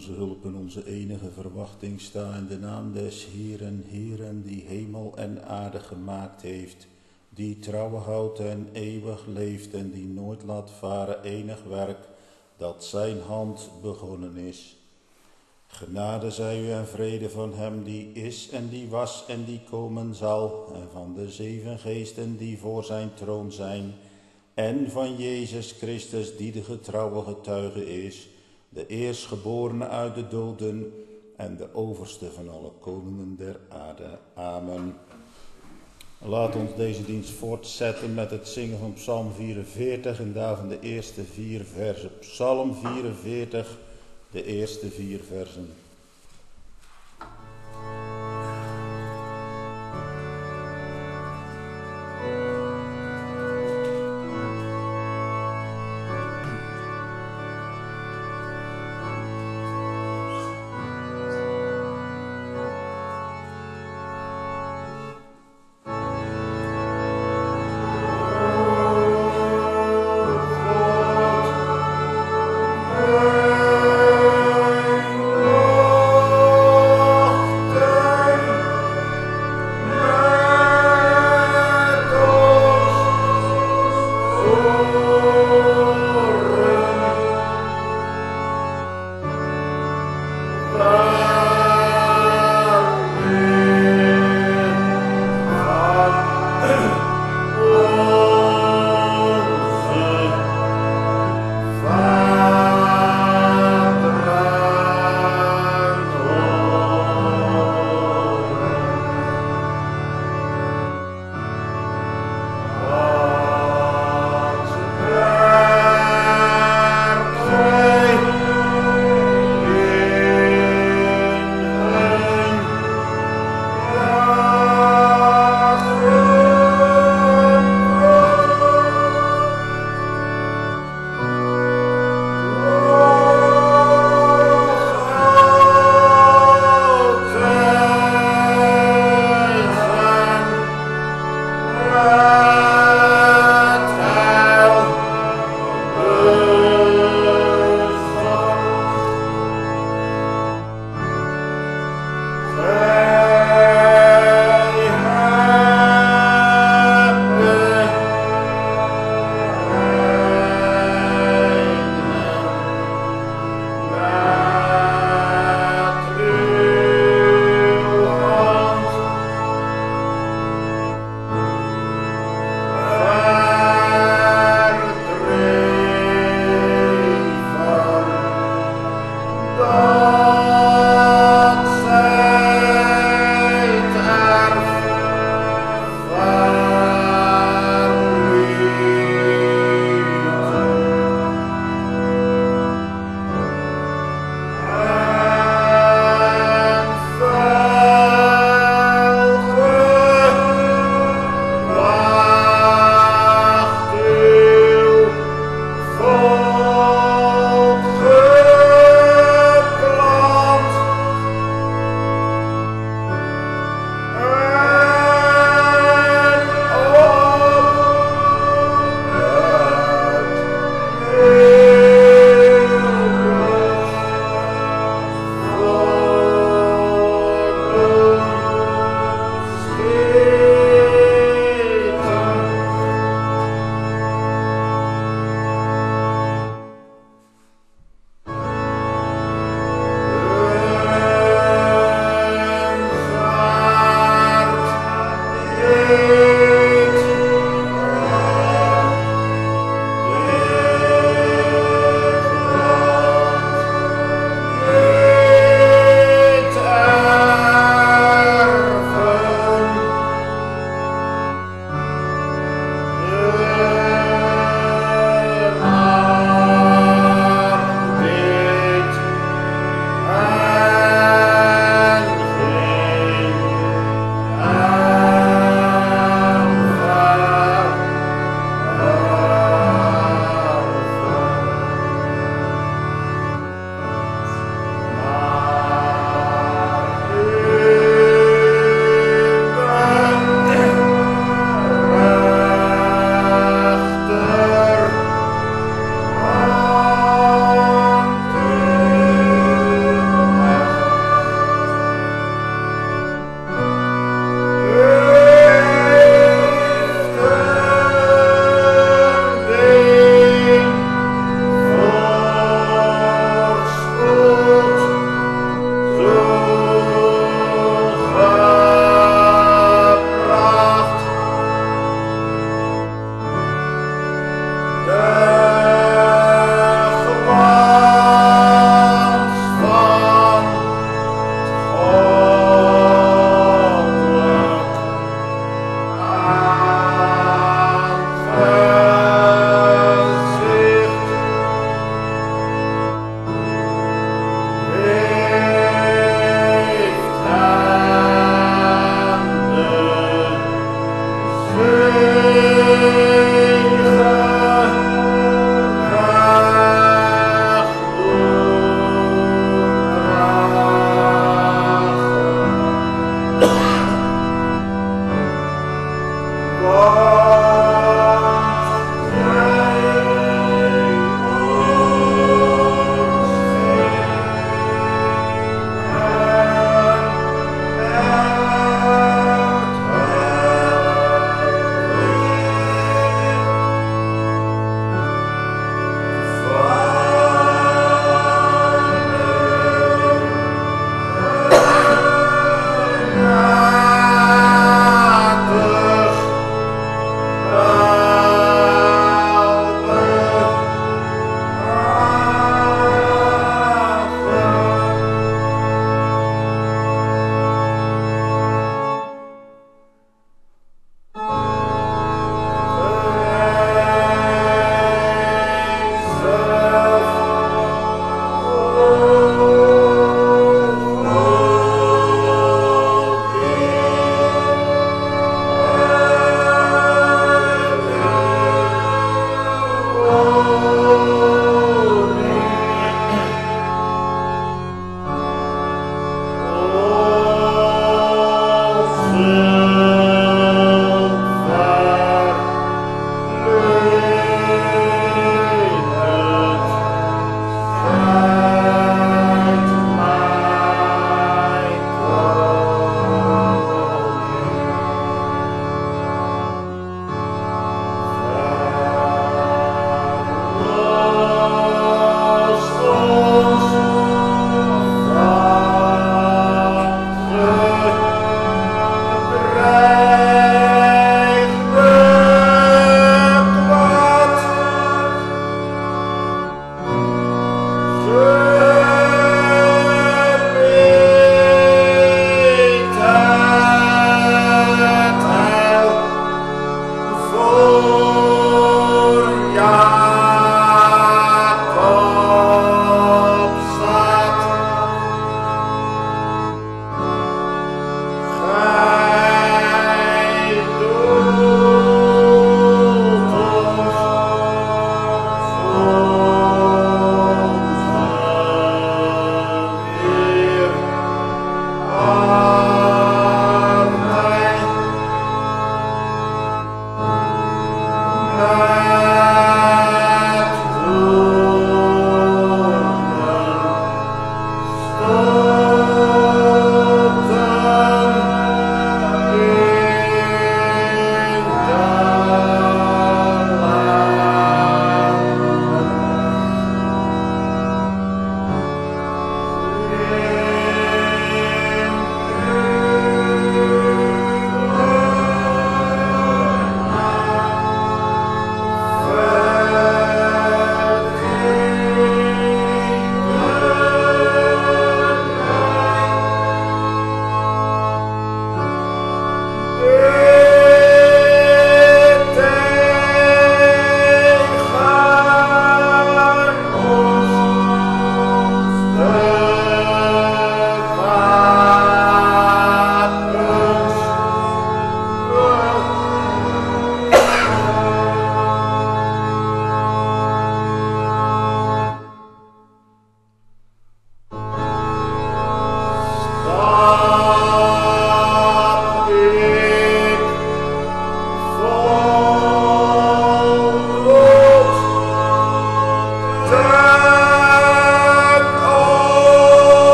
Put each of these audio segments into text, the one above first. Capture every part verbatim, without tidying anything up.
onze hulp en onze enige verwachting sta in de naam des Heeren, Heeren, die hemel en aarde gemaakt heeft, die trouw houdt en eeuwig leeft en die nooit laat varen enig werk dat zijn hand begonnen is. Genade zij u en vrede van hem die is en die was en die komen zal, en van de zeven geesten die voor zijn troon zijn, en van Jezus Christus die de getrouwe getuige is, de eerstgeborene uit de doden en de overste van alle koningen der aarde. Amen. Laat ons deze dienst voortzetten met het zingen van Psalm vierenveertig en daarvan de eerste vier versen. Psalm vierenveertig, de eerste vier versen. Oh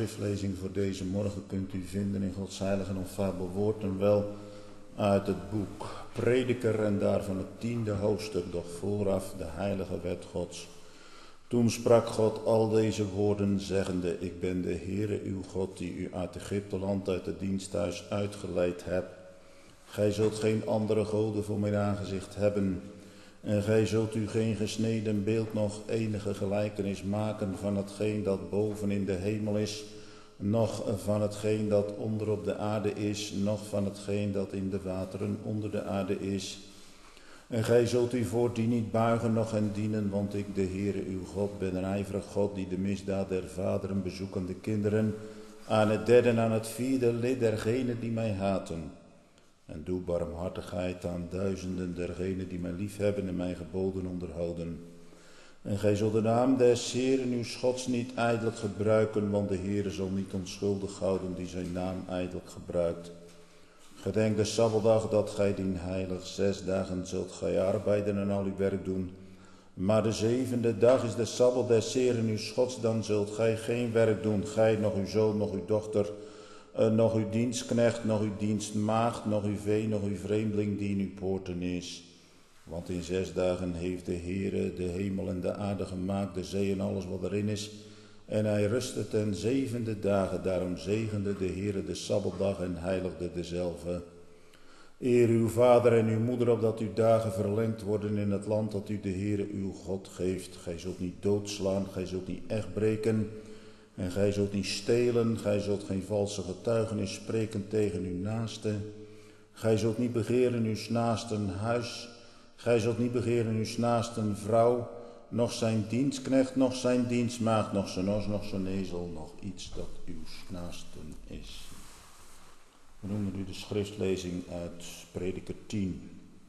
schriftlezing voor deze morgen kunt u vinden in Gods heilige en onfabel woord en wel uit het boek Prediker en daarvan het tiende hoofdstuk, doch vooraf de heilige wet Gods. Toen sprak God al deze woorden, zeggende: Ik ben de Heere uw God, die u uit Egypteland, uit het diensthuis uitgeleid hebt. Gij zult geen andere goden voor mijn aangezicht hebben. En gij zult u geen gesneden beeld nog enige gelijkenis maken van hetgeen dat boven in de hemel is, noch van hetgeen dat onder op de aarde is, noch van hetgeen dat in de wateren onder de aarde is. En gij zult u voor die niet buigen, noch hen dienen, want ik, de Heere uw God, ben een ijverig God, die de misdaad der vaderen bezoeken de kinderen, aan het derde en aan het vierde lid dergenen die mij haten. En doe barmhartigheid aan duizenden dergenen die mij liefhebben en mijn geboden onderhouden. En gij zult de naam des Heeren uw Gods niet ijdelijk gebruiken, want de Heere zal niet onschuldig houden die zijn naam ijdelijk gebruikt. Gedenk de Sabbatdag dat gij dien heilig, zes dagen zult gij arbeiden en al uw werk doen. Maar de zevende dag is de Sabbat des Heeren uw Gods, dan zult gij geen werk doen, gij, nog uw zoon, nog uw dochter, Uh, nog uw dienstknecht, nog uw dienstmaagd, nog uw vee, nog uw vreemdeling die in uw poorten is. Want in zes dagen heeft de Heere de hemel en de aarde gemaakt, de zee en alles wat erin is. En hij rustte ten zevende dagen, daarom zegende de Heere de Sabbatdag en heiligde dezelve. Eer uw vader en uw moeder, opdat uw dagen verlengd worden in het land dat u de Heere uw God geeft. Gij zult niet doodslaan, gij zult niet echt breken. En gij zult niet stelen, gij zult geen valse getuigenis spreken tegen uw naaste. Gij zult niet begeren uw naasten huis, gij zult niet begeren uw naasten vrouw, nog zijn dienstknecht, nog zijn dienstmaagd, nog zijn os, nog zijn ezel, nog iets dat uw naasten is. We noemen nu de schriftlezing uit Prediker tien.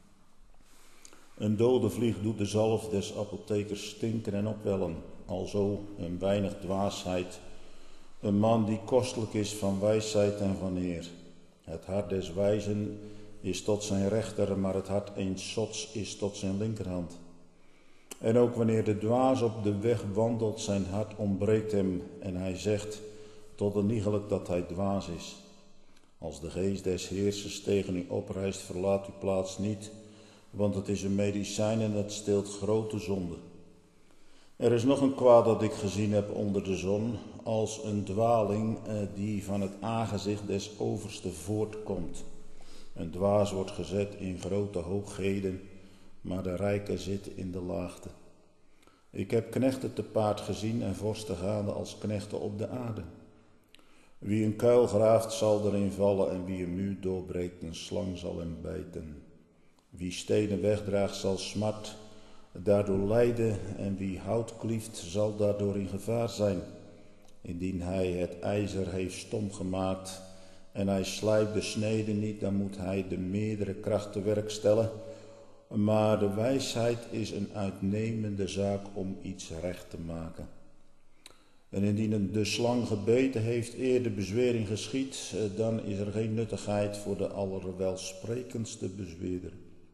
Een dode vlieg doet de zalf des apothekers stinken en opwellen. Alzo een weinig dwaasheid, een man die kostelijk is van wijsheid en van eer. Het hart des wijzen is tot zijn rechter, maar het hart eens zots is tot zijn linkerhand. En ook wanneer de dwaas op de weg wandelt, zijn hart ontbreekt hem, en hij zegt tot een iegelijk dat hij dwaas is. Als de geest des Heersers tegen u oprijst, verlaat uw plaats niet, want het is een medicijn en het steelt grote zonde. Er is nog een kwaad dat ik gezien heb onder de zon, als een dwaling eh, die van het aangezicht des overste voortkomt. Een dwaas wordt gezet in grote hoogheden, maar de rijke zit in de laagte. Ik heb knechten te paard gezien en vorsten gaande als knechten op de aarde. Wie een kuil graaft zal erin vallen en wie een muur doorbreekt, een slang zal hem bijten. Wie stenen wegdraagt zal smart daardoor lijden en wie hout klieft zal daardoor in gevaar zijn. Indien hij het ijzer heeft stom gemaakt en hij slijpt de snede niet, dan moet hij de meerdere kracht te werk stellen. Maar de wijsheid is een uitnemende zaak om iets recht te maken. En indien de slang gebeten heeft eer de bezwering geschiedt, dan is er geen nuttigheid voor de allerwelsprekendste bezweerder.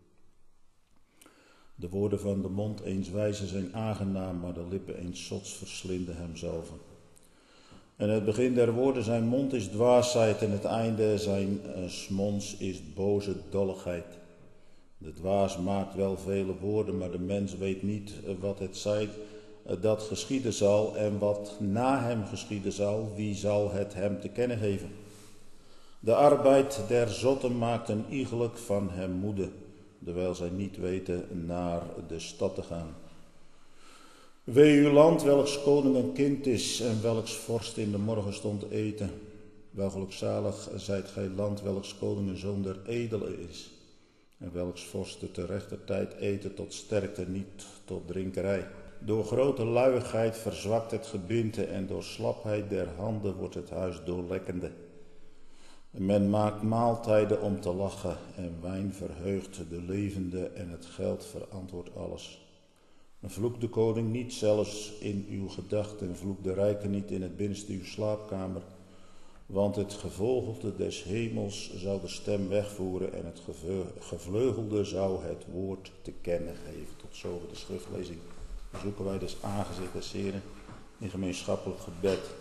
De woorden van de mond eens wijze zijn aangenaam, maar de lippen eens zots verslinden hemzelf. En het begin der woorden zijn mond is dwaasheid en het einde zijn uh, monds is boze dolligheid. De dwaas maakt wel vele woorden, maar de mens weet niet uh, wat het zij uh, dat geschieden zal en wat na hem geschieden zal, wie zal het hem te kennen geven. De arbeid der zotten maakt een iegelijk van hem moede, terwijl zij niet weten naar de stad te gaan. Wee uw land, welks koning een kind is en welks vorst in de morgenstond eten. Welgelukzalig zijt gij land, welks koning een zoon der edele is. En welks vorsten te rechter tijd eten tot sterkte, niet tot drinkerij. Door grote luiigheid verzwakt het gebinte en door slapheid der handen wordt het huis doorlekkende. Men maakt maaltijden om te lachen en wijn verheugt de levende en het geld verantwoordt alles. Vloek de koning niet zelfs in uw gedachten, vloek de rijke niet in het binnenste uw slaapkamer, want het gevogelte des hemels zou de stem wegvoeren en het gevleugelde zou het woord te kennen geven. Tot zover de schriftlezing. Dan zoeken wij dus aangezicht des Heren in gemeenschappelijk gebed.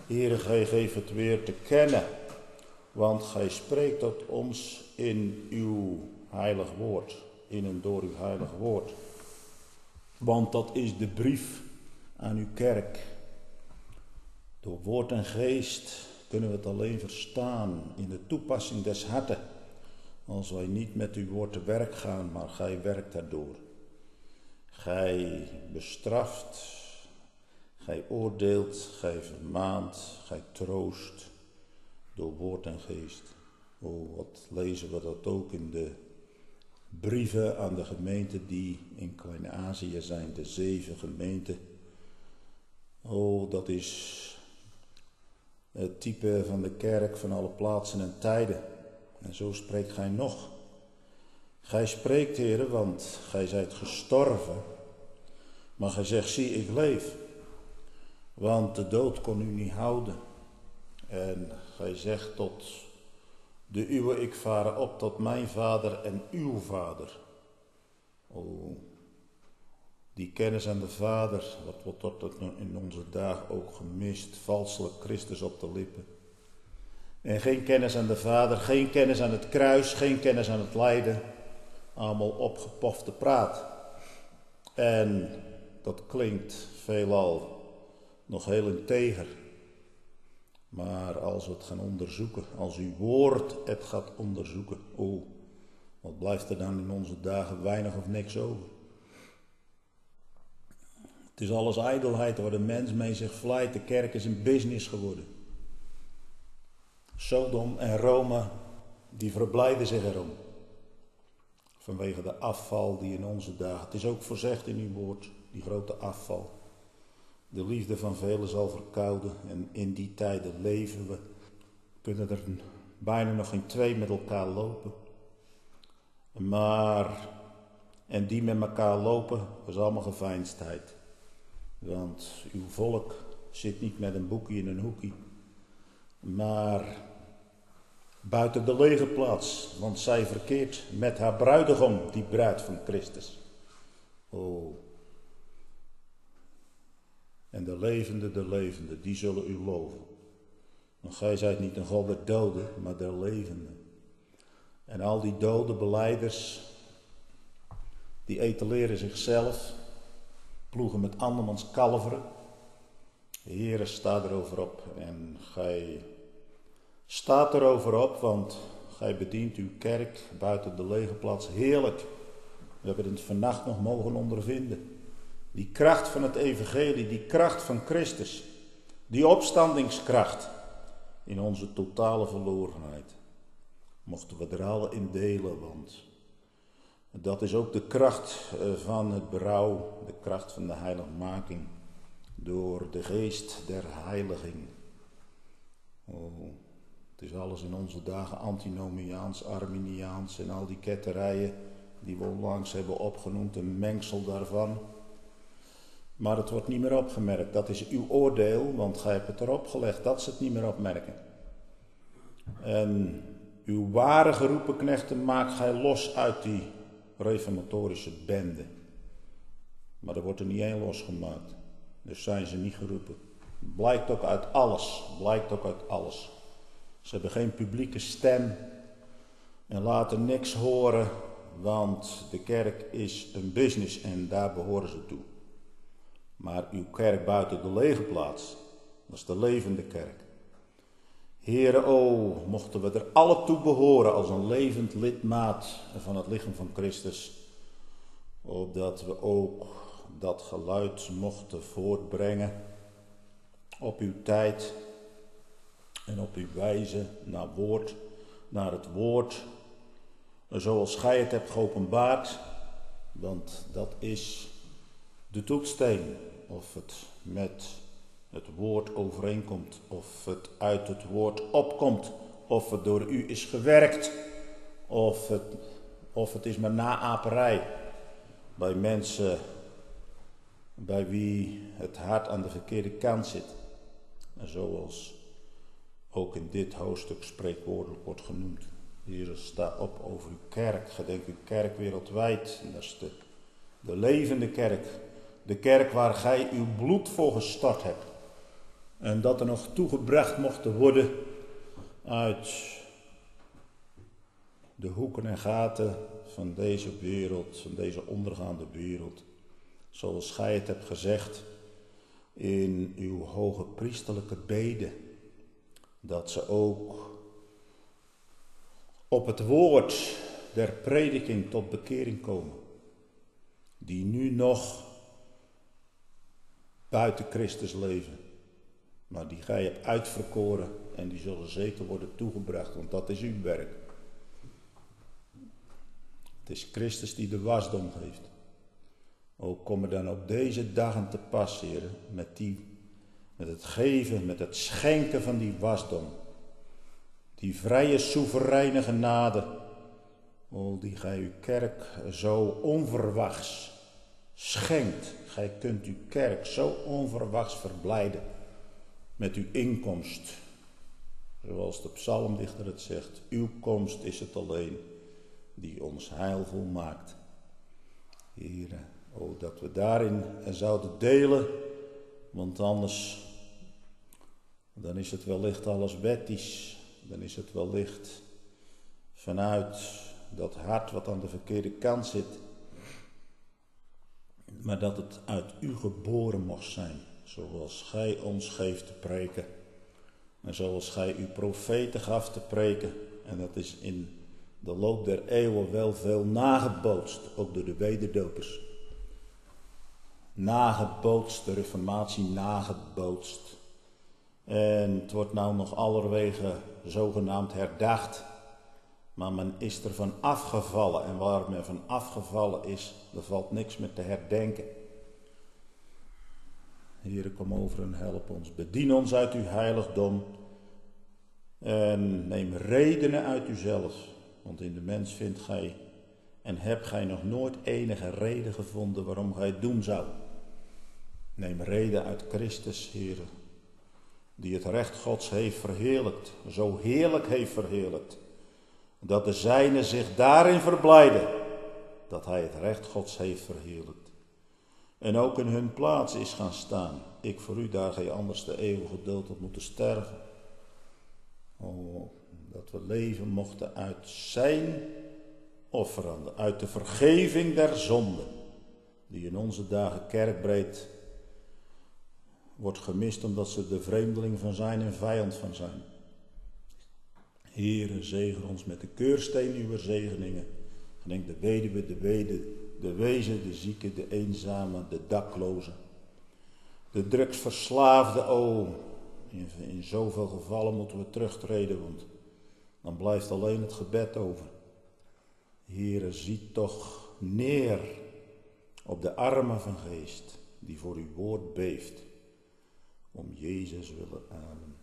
Heere, gij geeft het weer te kennen, want gij spreekt tot ons in uw heilig woord, in en door uw heilig woord. Want dat is de brief aan uw kerk. Door woord en geest kunnen we het alleen verstaan in de toepassing des harten, als wij niet met uw woord te werk gaan, maar gij werkt daardoor. Gij bestraft, gij oordeelt, gij vermaant, gij troost door woord en geest. Oh, wat lezen we dat ook in de brieven aan de gemeenten die in Klein-Azië zijn, de zeven gemeenten. Oh, dat is het type van de kerk van alle plaatsen en tijden. En zo spreekt gij nog. Gij spreekt, Heere, want gij zijt gestorven. Maar gij zegt, zie, ik leef. Want de dood kon u niet houden. En gij zegt tot de uwe, ik vare op tot mijn vader en uw vader. O, die kennis aan de vader, wat wordt tot in onze dagen ook gemist. Valselijk Christus op de lippen. En geen kennis aan de vader, geen kennis aan het kruis, geen kennis aan het lijden. Allemaal opgepofte praat. En dat klinkt veelal nog heel integer. Maar als we het gaan onderzoeken, als uw woord het gaat onderzoeken, oh, wat blijft er dan in onze dagen weinig of niks over? Het is alles ijdelheid waar de mens mee zich vlijt. De kerk is een business geworden. Sodom en Rome, die verblijden zich erom. Vanwege de afval die in onze dagen, het is ook voorzegd in uw woord, die grote afval. De liefde van velen zal verkouden en in die tijden leven we. Kunnen er bijna nog geen twee met elkaar lopen. Maar, en die met elkaar lopen, is allemaal geveinsdheid. Want uw volk zit niet met een boekje in een hoekje. Maar buiten de lege plaats, want zij verkeert met haar bruidegom, die bruid van Christus. Oh. En de levende, de levende, die zullen u loven. Want gij zijt niet een God der doden, maar der levenden. En al die dode belijders, die etaleren zichzelf, ploegen met andermans kalveren. De Heere staat erover op en gij staat erover op, want gij bedient uw kerk buiten de lege plaats heerlijk. We hebben het vannacht nog mogen ondervinden. Die kracht van het evangelie, die kracht van Christus, die opstandingskracht in onze totale verlorenheid. Mochten we er alle in delen, want dat is ook de kracht van het berouw, de kracht van de heiligmaking door de geest der heiliging. Oh, het is alles in onze dagen antinomiaans, arminiaans en al die ketterijen die we onlangs hebben opgenoemd, een mengsel daarvan. Maar het wordt niet meer opgemerkt. Dat is uw oordeel, want gij hebt het erop gelegd dat ze het niet meer opmerken. En uw ware geroepen knechten maakt gij los uit die reformatorische bende. Maar er wordt er niet één losgemaakt. Dus zijn ze niet geroepen. Blijkt ook uit alles. Blijkt ook uit alles. Ze hebben geen publieke stem. En laten niks horen. Want de kerk is een business en daar behoren ze toe. Maar uw kerk buiten de lege plaats, dat is de levende kerk. Heere, o, mochten we er alle toe behoren als een levend lidmaat van het lichaam van Christus. Opdat we ook dat geluid mochten voortbrengen op uw tijd en op uw wijze naar woord, naar het woord. Zoals gij het hebt geopenbaard, want dat is de toetssteen, of het met het woord overeenkomt, of het uit het woord opkomt, of het door u is gewerkt, of het, of het is maar naaperij bij mensen bij wie het hart aan de verkeerde kant zit. En zoals ook in dit hoofdstuk spreekwoordelijk wordt genoemd. Heer, sta op over uw kerk, gedenk uw kerk wereldwijd. En dat is de, de levende kerk. De kerk waar gij uw bloed voor gestort hebt. En dat er nog toegebracht mochten worden uit de hoeken en gaten van deze wereld, van deze ondergaande wereld. Zoals gij het hebt gezegd in uw hoge priesterlijke bede. Dat ze ook op het woord der prediking tot bekering komen. Die nu nog buiten Christus leven. Maar die gij hebt uitverkoren en die zullen zeker worden toegebracht. Want dat is uw werk. Het is Christus die de wasdom geeft. Ook kom er dan op deze dagen te pas, heren, met, die, met het geven, met het schenken van die wasdom. Die vrije, soevereine genade, o, die gij uw kerk zo onverwachts schenkt. Gij kunt uw kerk zo onverwachts verblijden met uw inkomst. Zoals de psalmdichter het zegt, uw komst is het alleen die ons heilvol maakt. Here, o, dat we daarin zouden delen, want anders dan is het wellicht alles wettisch. Dan is het wellicht vanuit dat hart wat aan de verkeerde kant zit. Maar dat het uit u geboren mocht zijn, zoals gij ons geeft te preken. En zoals gij uw profeten gaf te preken. En dat is in de loop der eeuwen wel veel nagebootst, ook door de wederdopers. Nagebootst, de reformatie nagebootst. En het wordt nou nog allerwege zogenaamd herdacht. Maar men is er van afgevallen. En waar men van afgevallen is, er valt niks meer te herdenken. Heere, kom over en help ons. Bedien ons uit uw heiligdom. En neem redenen uit uzelf. Want in de mens vindt gij en hebt gij nog nooit enige reden gevonden waarom gij het doen zou. Neem reden uit Christus, Heere, die het recht Gods heeft verheerlijkt, zo heerlijk heeft verheerlijkt, dat de zijnen zich daarin verblijden, dat hij het recht Gods heeft verheerlijkt. En ook in hun plaats is gaan staan. Ik voor u daar gij anders de eeuwige dood had moeten sterven. O, dat we leven mochten uit zijn offeranden, uit de vergeving der zonden, die in onze dagen kerkbreed wordt gemist omdat ze de vreemdeling van zijn en vijand van zijn. Heere, zegen ons met de keursteen uw zegeningen. Gedenk de weduwe, de wede, de wezen, de zieke, de eenzame, de dakloze, de drugsverslaafde. O, in, in zoveel gevallen moeten we terugtreden, want dan blijft alleen het gebed over. Heere, zie toch neer op de armen van geest, die voor uw woord beeft, om Jezus willen. Amen.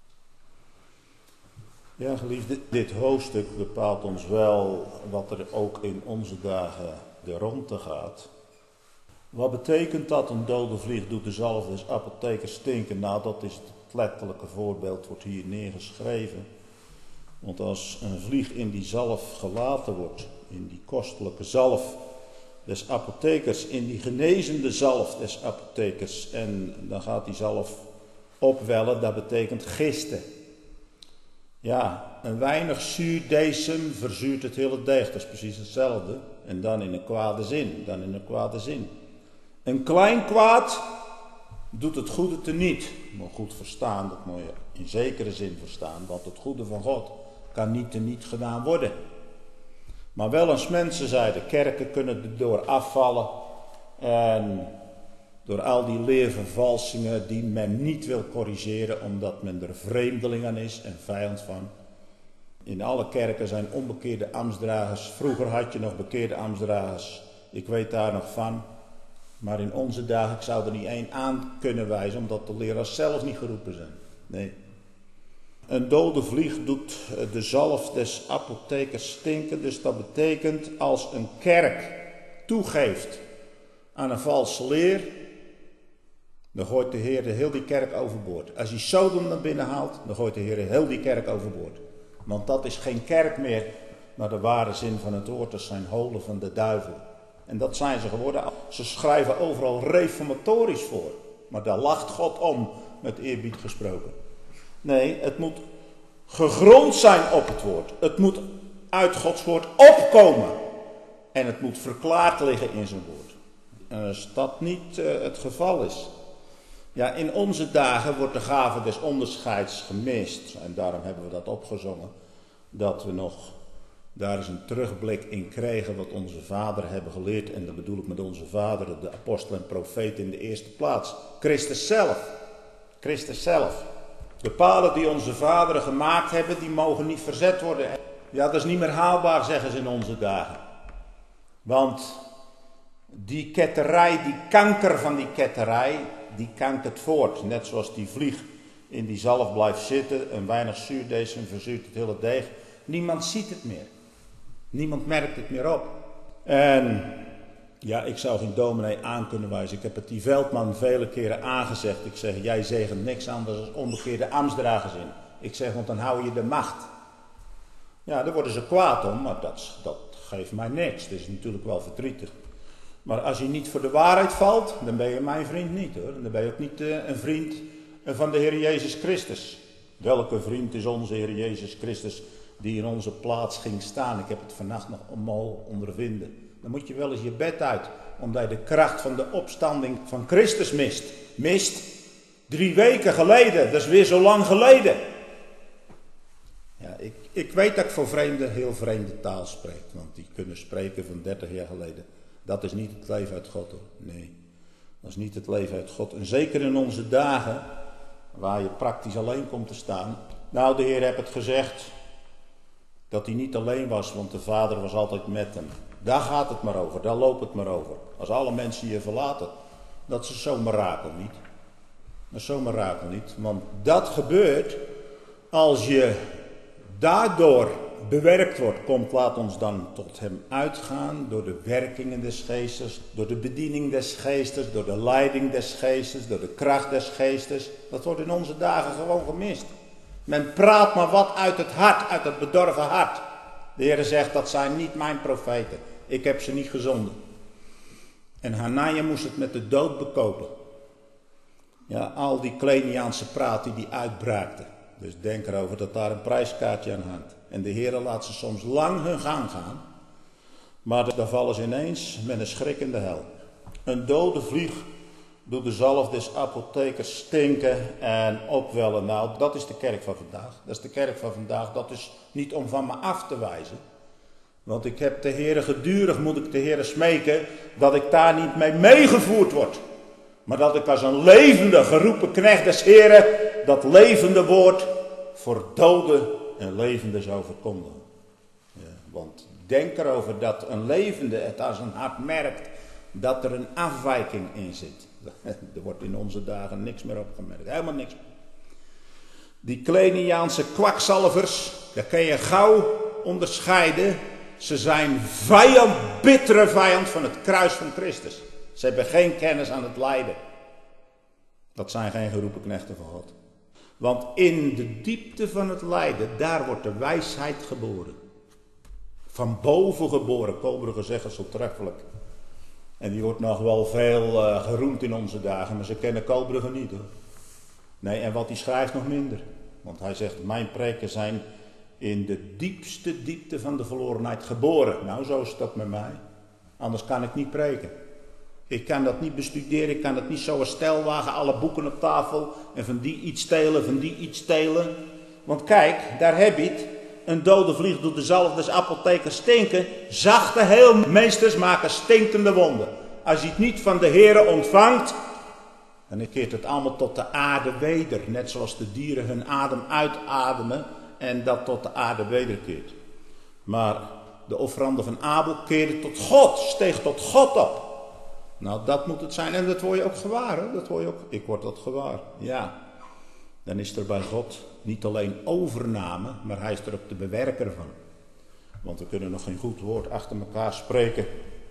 Ja, geliefde, dit hoofdstuk bepaalt ons wel wat er ook in onze dagen de ronde gaat. Wat betekent dat? Een dode vlieg doet de zalf des apothekers stinken. Nou, dat is het letterlijke voorbeeld, wordt hier neergeschreven. Want als een vlieg in die zalf gelaten wordt, in die kostelijke zalf des apothekers, in die genezende zalf des apothekers, en dan gaat die zalf opwellen, dat betekent gisten. Ja, een weinig zuurdesem verzuurt het hele deeg, dat is precies hetzelfde. En dan in een kwade zin, dan in een kwade zin. Een klein kwaad doet het goede teniet. Maar goed verstaan, dat moet je in zekere zin verstaan, want het goede van God kan niet teniet gedaan worden. Maar wel als mensen zeiden, kerken kunnen erdoor afvallen en door al die leervervalsingen die men niet wil corrigeren, omdat men er vreemdeling aan is en vijand van. In alle kerken zijn onbekeerde ambtsdragers. Vroeger had je nog bekeerde ambtsdragers. Ik weet daar nog van. Maar in onze dagen, ik zou er niet één aan kunnen wijzen, omdat de leraars zelf niet geroepen zijn. Nee. Een dode vlieg doet de zalf des apothekers stinken. Dus dat betekent als een kerk toegeeft aan een valse leer, dan gooit de Heer de heel die kerk overboord. Als hij Sodom naar binnen haalt, dan gooit de Heer heel die kerk overboord. Want dat is geen kerk meer, naar de ware zin van het woord. Dat zijn holen van de duivel. En dat zijn ze geworden. Ze schrijven overal reformatorisch voor. Maar daar lacht God om. met eerbied gesproken. Nee, het moet gegrond zijn op het woord. Het moet uit Gods woord opkomen. En het moet verklaard liggen in zijn woord. En als dat niet uh, het geval is. Ja, in onze dagen wordt de gave des onderscheids gemist. En daarom hebben we dat opgezongen. Dat we nog daar eens een terugblik in kregen wat onze vaderen hebben geleerd. En dat bedoel ik met onze vaderen, de apostel en profeet in de eerste plaats. Christus zelf. Christus zelf. De palen die onze vaderen gemaakt hebben, die mogen niet verzet worden. Ja, dat is niet meer haalbaar, zeggen ze in onze dagen. Want die ketterij, die kanker van die ketterij, die kankert voort. Net zoals die vlieg in die zalf blijft zitten, een weinig zuurdees en verzuurt het hele deeg. Niemand ziet het meer. Niemand merkt het meer op. En ja, ik zou geen dominee aan kunnen wijzen. Ik heb het die Veldman vele keren aangezegd. Ik zeg, jij zegent niks anders dan onbekeerde ambtsdragers in. Ik zeg, want dan hou je de macht. Ja, daar worden ze kwaad om, maar dat, dat geeft mij niks. Dat is natuurlijk wel verdrietig. Maar als je niet voor de waarheid valt, dan ben je mijn vriend niet hoor. Dan ben je ook niet uh, een vriend van de Heer Jezus Christus. Welke vriend is onze Heer Jezus Christus die in onze plaats ging staan? Ik heb het vannacht nog omhoog ondervinden. Dan moet je wel eens je bed uit, omdat je de kracht van de opstanding van Christus mist. Mist? Drie weken geleden, dat is weer zo lang geleden. Ja, ik, ik weet dat ik voor vreemden heel vreemde taal spreek, want die kunnen spreken van dertig jaar geleden. Dat is niet het leven uit God hoor, nee. Dat is niet het leven uit God. En zeker in onze dagen, waar je praktisch alleen komt te staan. Nou, de Heer heeft het gezegd, dat hij niet alleen was, want de Vader was altijd met hem. Daar gaat het maar over, daar loopt het maar over. Als alle mensen je verlaten, dat is zo'n mirakel niet. Dat is zo'n mirakel niet, want dat gebeurt als je daardoor bewerkt wordt. Komt, laat ons dan tot hem uitgaan door de werkingen des geestes, door de bediening des geestes, door de leiding des geestes, door de kracht des geestes. Dat wordt in onze dagen gewoon gemist. Men praat maar wat uit het hart, uit het bedorven hart. De Heer zegt, dat zijn niet mijn profeten. Ik heb ze niet gezonden. En Hananiah moest het met de dood bekopen. Ja, al die Kleniaanse praat die die uitbraakte. Dus denk erover dat daar een prijskaartje aan hangt. En de Heer laat ze soms lang hun gang gaan. Maar dan vallen ze ineens met een schrik in de hel. Een dode vlieg doet de zalf des apothekers stinken en opwellen. Nou, dat is de kerk van vandaag. Dat is de kerk van vandaag. Dat is niet om van me af te wijzen. Want ik heb de Heere gedurig, moet ik de Heere smeken, dat ik daar niet mee meegevoerd word. Maar dat ik als een levende, geroepen knecht des Heeren, dat levende woord voor doden en levenden zou verkondigen. Ja, want denk erover dat een levende het als een hart merkt dat er een afwijking in zit. Er wordt in onze dagen niks meer opgemerkt. Helemaal niks meer. Die Kleniaanse kwakzalvers, daar kan je gauw onderscheiden. Ze zijn vijand, bittere vijand van het kruis van Christus. Ze hebben geen kennis aan het lijden. Dat zijn geen geroepen knechten van God. Want in de diepte van het lijden, daar wordt de wijsheid geboren. Van boven geboren, Koberger zegt het zo treffelijk. En die wordt nog wel veel uh, geroemd in onze dagen, maar ze kennen Koberger niet hoor. Nee, en wat hij schrijft nog minder. Want hij zegt, mijn preken zijn in de diepste diepte van de verlorenheid geboren. Nou, zo is dat met mij. Anders kan ik niet preken. Ik kan dat niet bestuderen, ik kan dat niet zo als stelwagen, alle boeken op tafel en van die iets stelen, van die iets stelen. Want kijk, daar heb je het. Een dode vlieg doet de zalf des apothekers stinken. Zachte heelmeesters maken stinkende wonden. Als je het niet van de Heere ontvangt, dan keert het allemaal tot de aarde weder. Net zoals de dieren hun adem uitademen en dat tot de aarde wederkeert. Maar de offerande van Abel keerde tot God, steeg tot God op. Nou, dat moet het zijn. En dat word je ook gewaar. Hè? Dat word je ook. Ik word dat gewaar. Ja. Dan is er bij God niet alleen overname, maar hij is er ook de bewerker van. Want we kunnen nog geen goed woord achter elkaar spreken.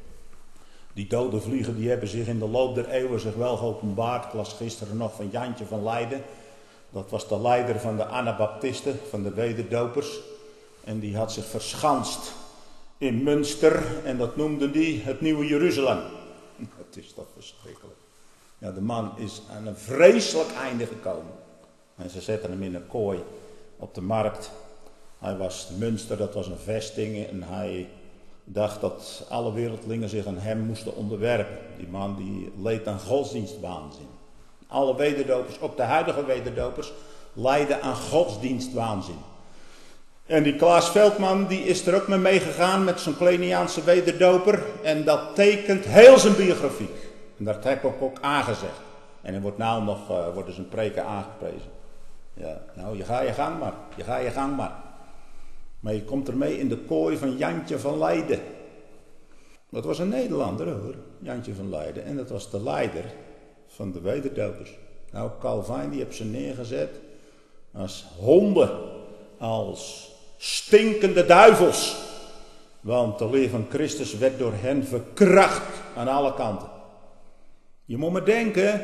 Die dode vliegen die hebben zich in de loop der eeuwen zich wel geopenbaard. Ik las gisteren nog van Jantje van Leiden. Dat was de leider van de Anabaptisten, van de wederdopers. En die had zich verschanst in Münster. En dat noemden die het Nieuwe Jeruzalem. Het is toch verschrikkelijk. Ja, de man is aan een vreselijk einde gekomen. En ze zetten hem in een kooi op de markt. Hij was Münster, dat was een vesting. En hij dacht dat alle wereldlingen zich aan hem moesten onderwerpen. Die man die leed aan godsdienstwaanzin. Alle wederdopers, ook de huidige wederdopers, lijden aan godsdienstwaanzin. En die Klaas Veldman die is er ook mee meegegaan met zijn Kleniaanse wederdoper. En dat tekent heel zijn biografiek. En dat heb ik ook aangezegd. En er wordt nou nog, uh, worden zijn preken aangeprezen. Ja, nou, je ga je gang maar. Je ga je gang maar. Maar je komt ermee in de kooi van Jantje van Leiden. Dat was een Nederlander hoor, Jantje van Leiden. En dat was de leider van de wederdopers. Nou, Calvijn die heeft ze neergezet als honden, als stinkende duivels. Want de leer van Christus werd door hen verkracht aan alle kanten. Je moet maar denken,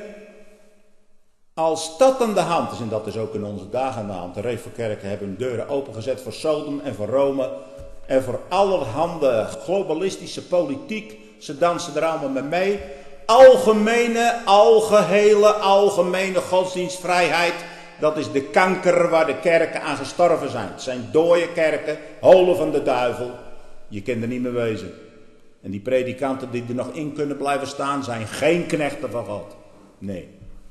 als dat aan de hand is, en dat is ook in onze dagen aan de hand. De Reformkerken hebben hun deuren opengezet voor Sodom en voor Rome. En voor allerhande globalistische politiek. Ze dansen er allemaal mee mee. Algemene, algehele, algemene godsdienstvrijheid. Dat is de kanker waar de kerken aan gestorven zijn. Het zijn dode kerken, holen van de duivel. Je kunt er niet meer wezen. En die predikanten die er nog in kunnen blijven staan, zijn geen knechten van God. Nee.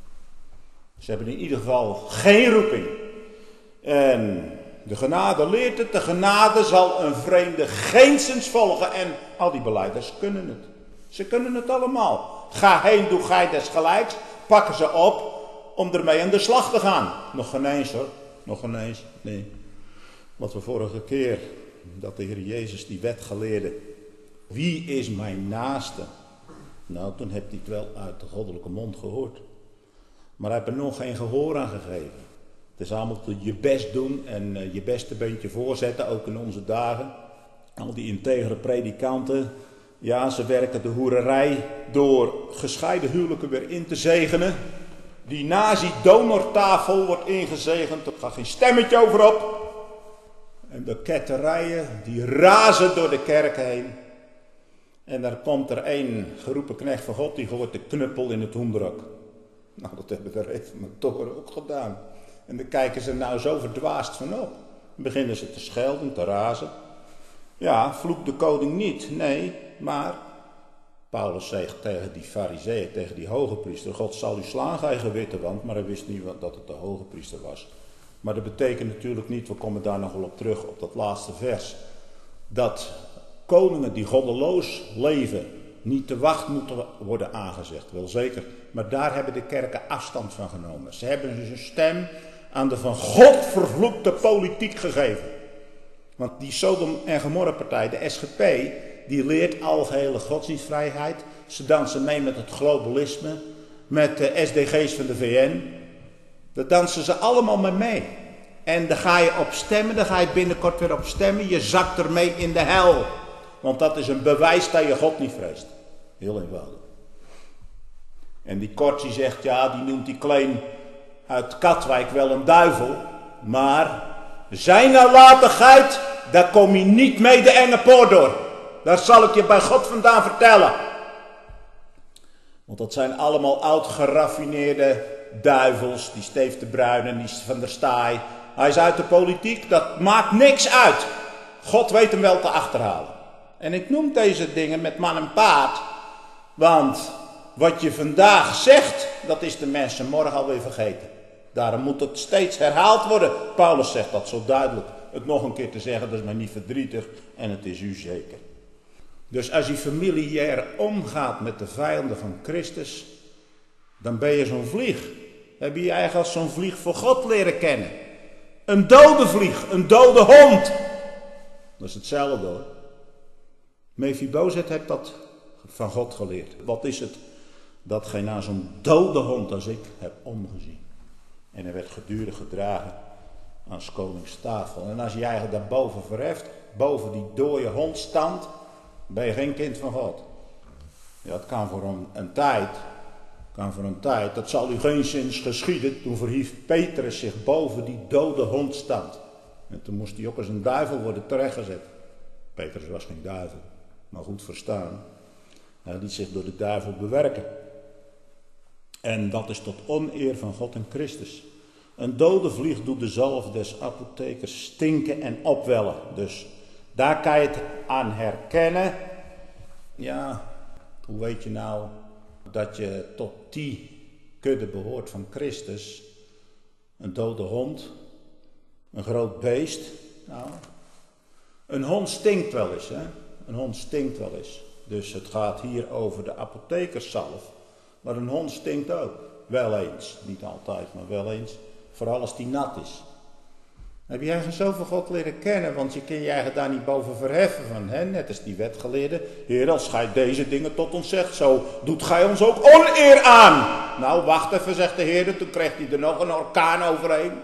Ze hebben in ieder geval geen roeping. En de genade leert het. De genade zal een vreemde geenszins volgen. En al die belijders kunnen het. Ze kunnen het allemaal. Ga heen, doe gij desgelijks. Pakken ze op om ermee aan de slag te gaan. Nog geen eens hoor. Nog geen eens. Nee. Wat we vorige keer, dat de Heer Jezus die wet geleerde. Wie is mijn naaste? Nou, toen heb hij het wel uit de goddelijke mond gehoord. Maar hij heeft er nog geen gehoor aan gegeven. Het is allemaal je best doen en uh, je beste beentje voorzetten, ook in onze dagen. Al die integere predikanten, ja, ze werken de hoererij door gescheiden huwelijken weer in te zegenen. Die nazi-donortafel wordt ingezegend, er gaat geen stemmetje over op. En de ketterijen, die razen door de kerk heen. En dan komt er één geroepen knecht van God, die gooit de knuppel in het hoenderok. Nou, dat hebben de reformatoren ook gedaan. En dan kijken ze nou zo verdwaasd van op. Dan beginnen ze te schelden, te razen. Ja, vloek de koning niet, nee, maar Paulus zegt tegen die farizeeën, tegen die hoge priester, God zal u slaan, gij gewitte wand, maar hij wist niet dat het de hoge priester was. Maar dat betekent natuurlijk niet, we komen daar nog wel op terug, op dat laatste vers, dat koningen die goddeloos leven niet te wacht moeten worden aangezegd. Wel zeker, maar daar hebben de kerken afstand van genomen. Ze hebben dus een stem aan de van God vervloekte politiek gegeven. Want die Sodom en Gomorra partij, de S G P, die leert algehele godsdienstvrijheid. Ze dansen mee met het globalisme, met de S D G's van de V N. Daar dansen ze allemaal mee mee. En daar ga je op stemmen, daar ga je binnenkort weer op stemmen. Je zakt ermee in de hel. Want dat is een bewijs dat je God niet vreest. Heel eenvoudig. En die Kortje zegt, ja, die noemt die Kleen uit Katwijk wel een duivel. Maar zijn nalatigheid, daar kom je niet mee de enge poort door. Dat zal ik je bij God vandaan vertellen. Want dat zijn allemaal oud-geraffineerde duivels. Die Steef de Bruin en die Van der Staaij. Hij is uit de politiek, dat maakt niks uit. God weet hem wel te achterhalen. En ik noem deze dingen met man en paard. Want wat je vandaag zegt, dat is de mensen morgen alweer vergeten. Daarom moet het steeds herhaald worden. Paulus zegt dat zo duidelijk. Het nog een keer te zeggen, dat is mij niet verdrietig. En het is u zeker. Dus als je familiair omgaat met de vijanden van Christus, dan ben je zo'n vlieg. Heb je je eigenlijk als zo'n vlieg voor God leren kennen. Een dode vlieg, een dode hond. Dat is hetzelfde hoor. Mephibozet heeft dat van God geleerd. Wat is het dat gij naar zo'n dode hond als ik heb omgezien? En hij werd gedurig gedragen aan 's konings tafel. En als je eigenlijk daarboven verheft, boven die dode hondstand, ben je geen kind van God. Ja, het kan voor een, een tijd, kan voor een tijd, dat zal u geenszins geschieden. Toen verhief Petrus zich boven die dode hondstand. En toen moest hij ook als een duivel worden terechtgezet. Petrus was geen duivel, maar goed verstaan. Hij liet zich door de duivel bewerken. En dat is tot oneer van God en Christus. Een dode vlieg doet de zalf des apothekers stinken en opwellen. Dus daar kan je het aan herkennen. Ja, hoe weet je nou dat je tot die kudde behoort van Christus? Een dode hond, een groot beest. Nou, een hond stinkt wel eens, hè? Een hond stinkt wel eens. Dus het gaat hier over de apothekerszalf. Maar een hond stinkt ook. Wel eens. Niet altijd, maar wel eens. Vooral als die nat is. Heb je eigenlijk zoveel God leren kennen, want je kun je eigenlijk daar niet boven verheffen van. Hè? Net als die wetgeleerde. Heer, als gij deze dingen tot ons zegt, zo doet gij ons ook oneer aan. Nou, wacht even, zegt de Heer. Toen kreeg hij er nog een orkaan overheen.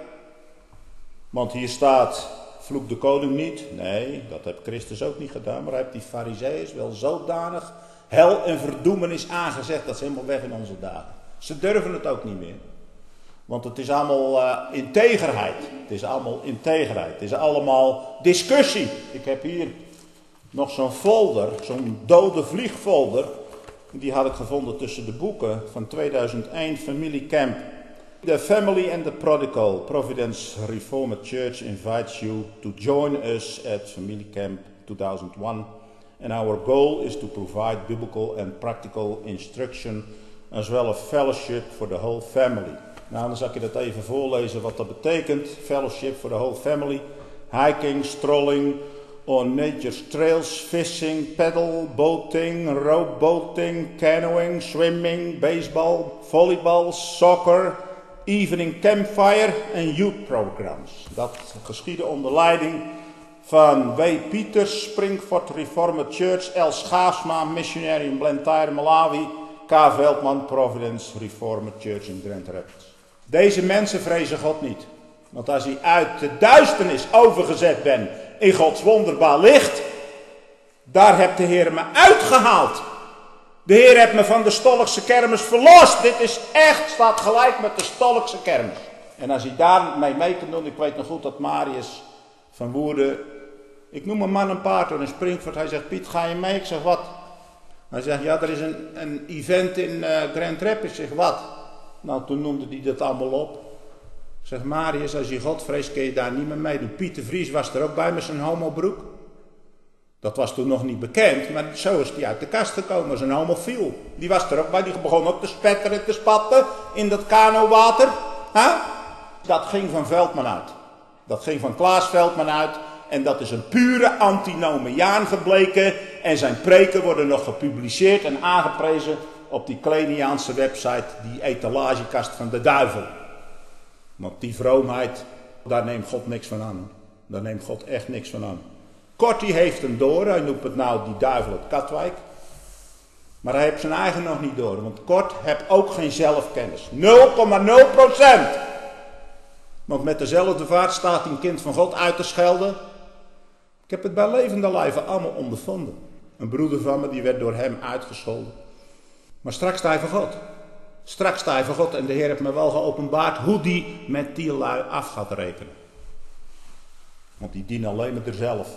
Want hier staat, vloek de koning niet. Nee, dat heeft Christus ook niet gedaan. Maar hij heeft die farizeeërs wel zodanig hel en verdoemenis aangezegd. Dat is helemaal weg in onze dagen. Ze durven het ook niet meer. Want het is allemaal uh, integerheid. Het is allemaal integerheid. Het is allemaal discussie. Ik heb hier nog zo'n folder, zo'n dode vliegfolder. Die had ik gevonden tussen de boeken van tweeduizend één, Familiecamp. The Family and the Prodigal, Providence Reformed Church invites you to join us at Familiecamp two thousand one. And our goal is to provide biblical and practical instruction as well as fellowship for the whole family. Nou, dan zal ik je dat even voorlezen wat dat betekent. Fellowship for the whole family. Hiking, strolling on nature's trails, fishing, paddle, boating, rope boating, canoeing, swimming, baseball, volleyball, soccer, evening campfire en youth programs. Dat geschiedde onder leiding van W. Pieters, Springford Reformed Church, L. Schaafsma, Missionary in Blantyre, Malawi, K. Veldman, Providence Reformed Church in Grand Rapids. Deze mensen vrezen God niet. Want als hij uit de duisternis overgezet bent in Gods wonderbaar licht, daar heeft de Heer me uitgehaald. De Heer heeft me van de Stolkse kermis verlost. Dit is echt, staat gelijk met de Stolkse kermis. En als hij daarmee mee kan doen, ik weet nog goed dat Marius van Woerden, ik noem een man een paard in Springford, hij zegt, Piet, ga je mee? Ik zeg, wat? Hij zegt, ja, er is een, een event in uh, Grand Rapids. Ik zeg, wat? Nou, toen noemde hij dat allemaal op. Ik zeg, Marius, als je God vreest, kun je daar niet meer meedoen. Piet de Vries was er ook bij met zijn homobroek. Dat was toen nog niet bekend, maar zo is hij uit de kast gekomen, zijn homofiel. Die was er ook bij, die begon ook te spetteren, te spatten in dat kanowater. Huh? Dat ging van Veldman uit. Dat ging van Klaas Veldman uit. En dat is een pure antinomiaan gebleken. En zijn preken worden nog gepubliceerd en aangeprezen op die Kleniaanse website, die etalagekast van de duivel. Want die vroomheid, daar neemt God niks van aan. Daar neemt God echt niks van aan. Kortie heeft hem door, hij noemt het nou die duivel uit Katwijk. Maar hij heeft zijn eigen nog niet door, want Kort heeft ook geen zelfkennis. nul komma nul procent. Want met dezelfde vaart staat hij een kind van God uit te schelden. Ik heb het bij levende lijven allemaal ondervonden. Een broeder van me, die werd door hem uitgescholden. Maar straks sta je voor God. Straks sta je voor God en de Heer heeft me wel geopenbaard hoe die met die lui af gaat rekenen. Want die dienen alleen met zichzelf.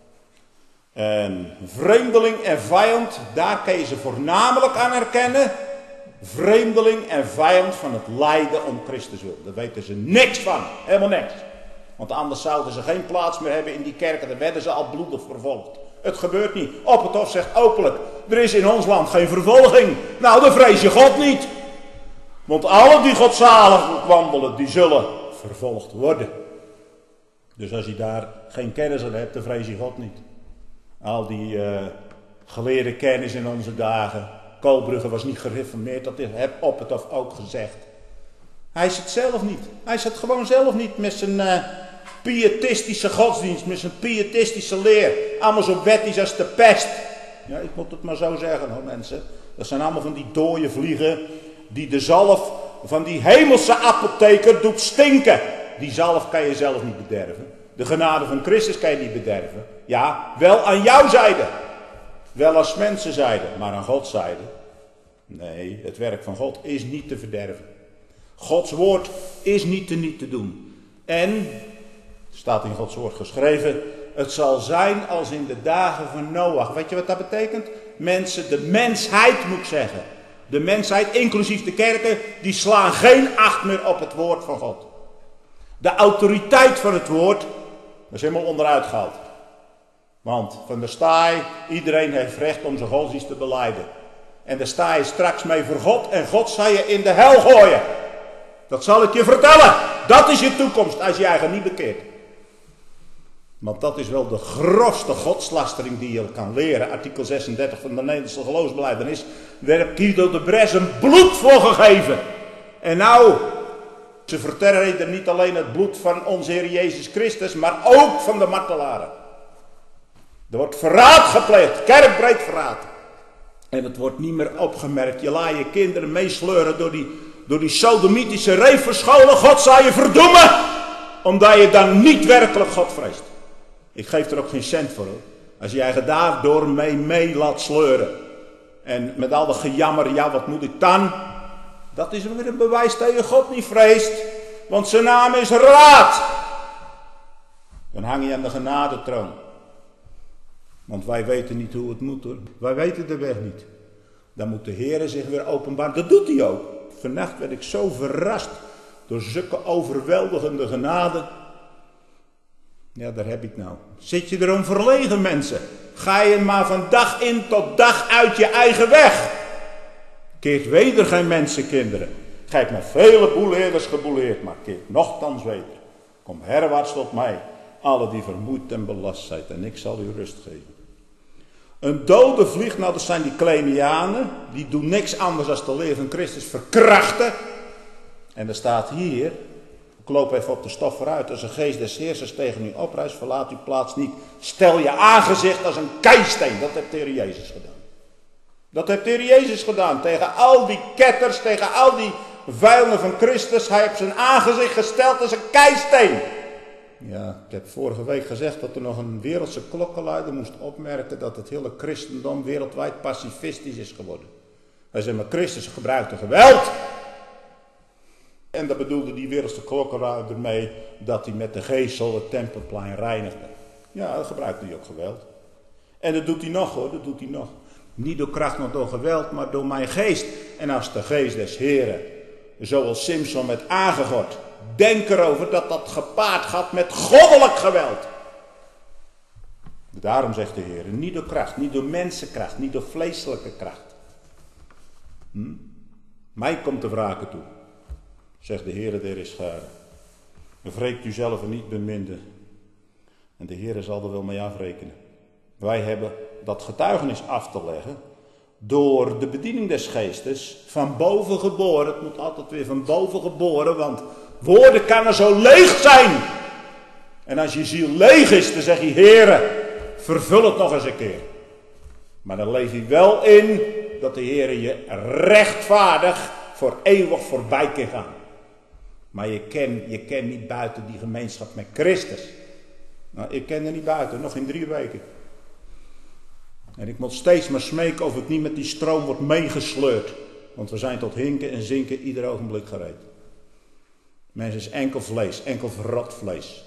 En vreemdeling en vijand, daar kun je ze voornamelijk aan herkennen. Vreemdeling en vijand van het lijden om Christus wil. Daar weten ze niks van. Helemaal niks. Want anders zouden ze geen plaats meer hebben in die kerken. Dan werden ze al bloedig vervolgd. Het gebeurt niet. Op het Hof zegt openlijk, er is in ons land geen vervolging. Nou, dan vrees je God niet. Want alle die godzalig wandelen, die zullen vervolgd worden. Dus als je daar geen kennis aan hebt, dan vrees je God niet. Al die uh, geleerde kennis in onze dagen. Koolbrugge was niet gereformeerd, dat heb op het Hof ook gezegd. Hij is het zelf niet. Hij is het gewoon zelf niet met zijn uh, pietistische godsdienst, met zijn pietistische leer. Allemaal zo wettisch als de pest. Ja, ik moet het maar zo zeggen hoor mensen. Dat zijn allemaal van die dode vliegen die de zalf van die hemelse apotheker doet stinken. Die zalf kan je zelf niet bederven. De genade van Christus kan je niet bederven. Ja, wel aan jouw zijde. Wel als mensenzijde, maar aan Gods zijde. Nee, het werk van God is niet te verderven. Gods woord is niet te niet te doen. En, staat in Gods woord geschreven, het zal zijn als in de dagen van Noach. Weet je wat dat betekent? Mensen, de mensheid moet ik zeggen. De mensheid, inclusief de kerken, die slaan geen acht meer op het woord van God. De autoriteit van het woord is helemaal onderuit gehaald. Want van de staai, iedereen heeft recht om zijn godsdienst te belijden. En daar sta je straks mee voor God en God zal je in de hel gooien. Dat zal ik je vertellen. Dat is je toekomst als je eigen niet bekeert. Want dat is wel de grootste godslastering die je kan leren. Artikel zesendertig van de Nederlandse geloofsbelijdenis. Daar heb Guido de Bres zijn bloed voor gegeven. En nou, ze verterreden niet alleen het bloed van onze Heer Jezus Christus, maar ook van de martelaren. Er wordt verraad gepleegd, kerkbreed verraad. En het wordt niet meer opgemerkt. Je laat je kinderen meesleuren door die, door die sodomitische reefverscholen. God zal je verdoemen, omdat je dan niet werkelijk God vreest. Ik geef er ook geen cent voor hoor. Als je je daardoor mee, mee laat sleuren. En met al dat gejammer, ja wat moet ik dan? Dat is weer een bewijs dat je God niet vreest. Want zijn naam is Raad. Dan hang je aan de genadetroon. Want wij weten niet hoe het moet hoor. Wij weten de weg niet. Dan moet de Heer zich weer openbaren. Dat doet hij ook. Vannacht werd ik zo verrast door zulke overweldigende genade. Ja, daar heb ik nou. Zit je erom verlegen mensen? Ga je maar van dag in tot dag uit je eigen weg. Keert weder geen mensenkinderen. Gij hebt met vele boeleerders geboeleerd, maar keert nochtans weder. Kom herwaarts tot mij, alle die vermoeid en belast zijn, en ik zal u rust geven. Een dode vlieg, nou dat zijn die Kleinianen, die doen niks anders dan de leer van Christus verkrachten. En er staat hier, ik loop even op de stof vooruit, als een geest des Heersers tegen u oprijst, verlaat uw plaats niet. Stel je aangezicht als een keisteen, dat heeft de Heer Jezus gedaan. Dat heeft de Heer Jezus gedaan, tegen al die ketters, tegen al die vijanden van Christus. Hij heeft zijn aangezicht gesteld als een keisteen. Ja, ik heb vorige week gezegd dat er nog een wereldse klokkenluider moest opmerken dat het hele christendom wereldwijd pacifistisch is geworden. Hij zei, maar Christus gebruikte geweld. En daar bedoelde die wereldse klokkenluider mee dat hij met de geesel het tempelplein reinigde. Ja, dat gebruikte hij ook geweld. En dat doet hij nog hoor, dat doet hij nog. Niet door kracht, nog door geweld, maar door mijn geest. En als de geest des Heren, zoals Simson met aangegord, denk erover dat dat gepaard gaat met goddelijk geweld. Daarom zegt de Heer, niet door kracht, niet door mensenkracht, niet door vleeselijke kracht. Hm? Mij komt de wraken toe, zegt de Heer der Heerscharen. Wreekt u zelf en niet beminde. En de Heer zal er wel mee afrekenen. Wij hebben dat getuigenis af te leggen door de bediening des geestes van boven geboren. Het moet altijd weer van boven geboren, want woorden kan er zo leeg zijn. En als je ziel leeg is, dan zeg je, Heere, vervul het nog eens een keer. Maar dan leef je wel in dat de Heere je rechtvaardig voor eeuwig voorbij kan gaan. Maar je kent je ken niet buiten die gemeenschap met Christus. Nou, ik ken er niet buiten, nog in drie weken. En ik moet steeds maar smeken of ik niet met die stroom word meegesleurd. Want we zijn tot hinken en zinken ieder ogenblik gereed. Mensen is enkel vlees, enkel verrot vlees.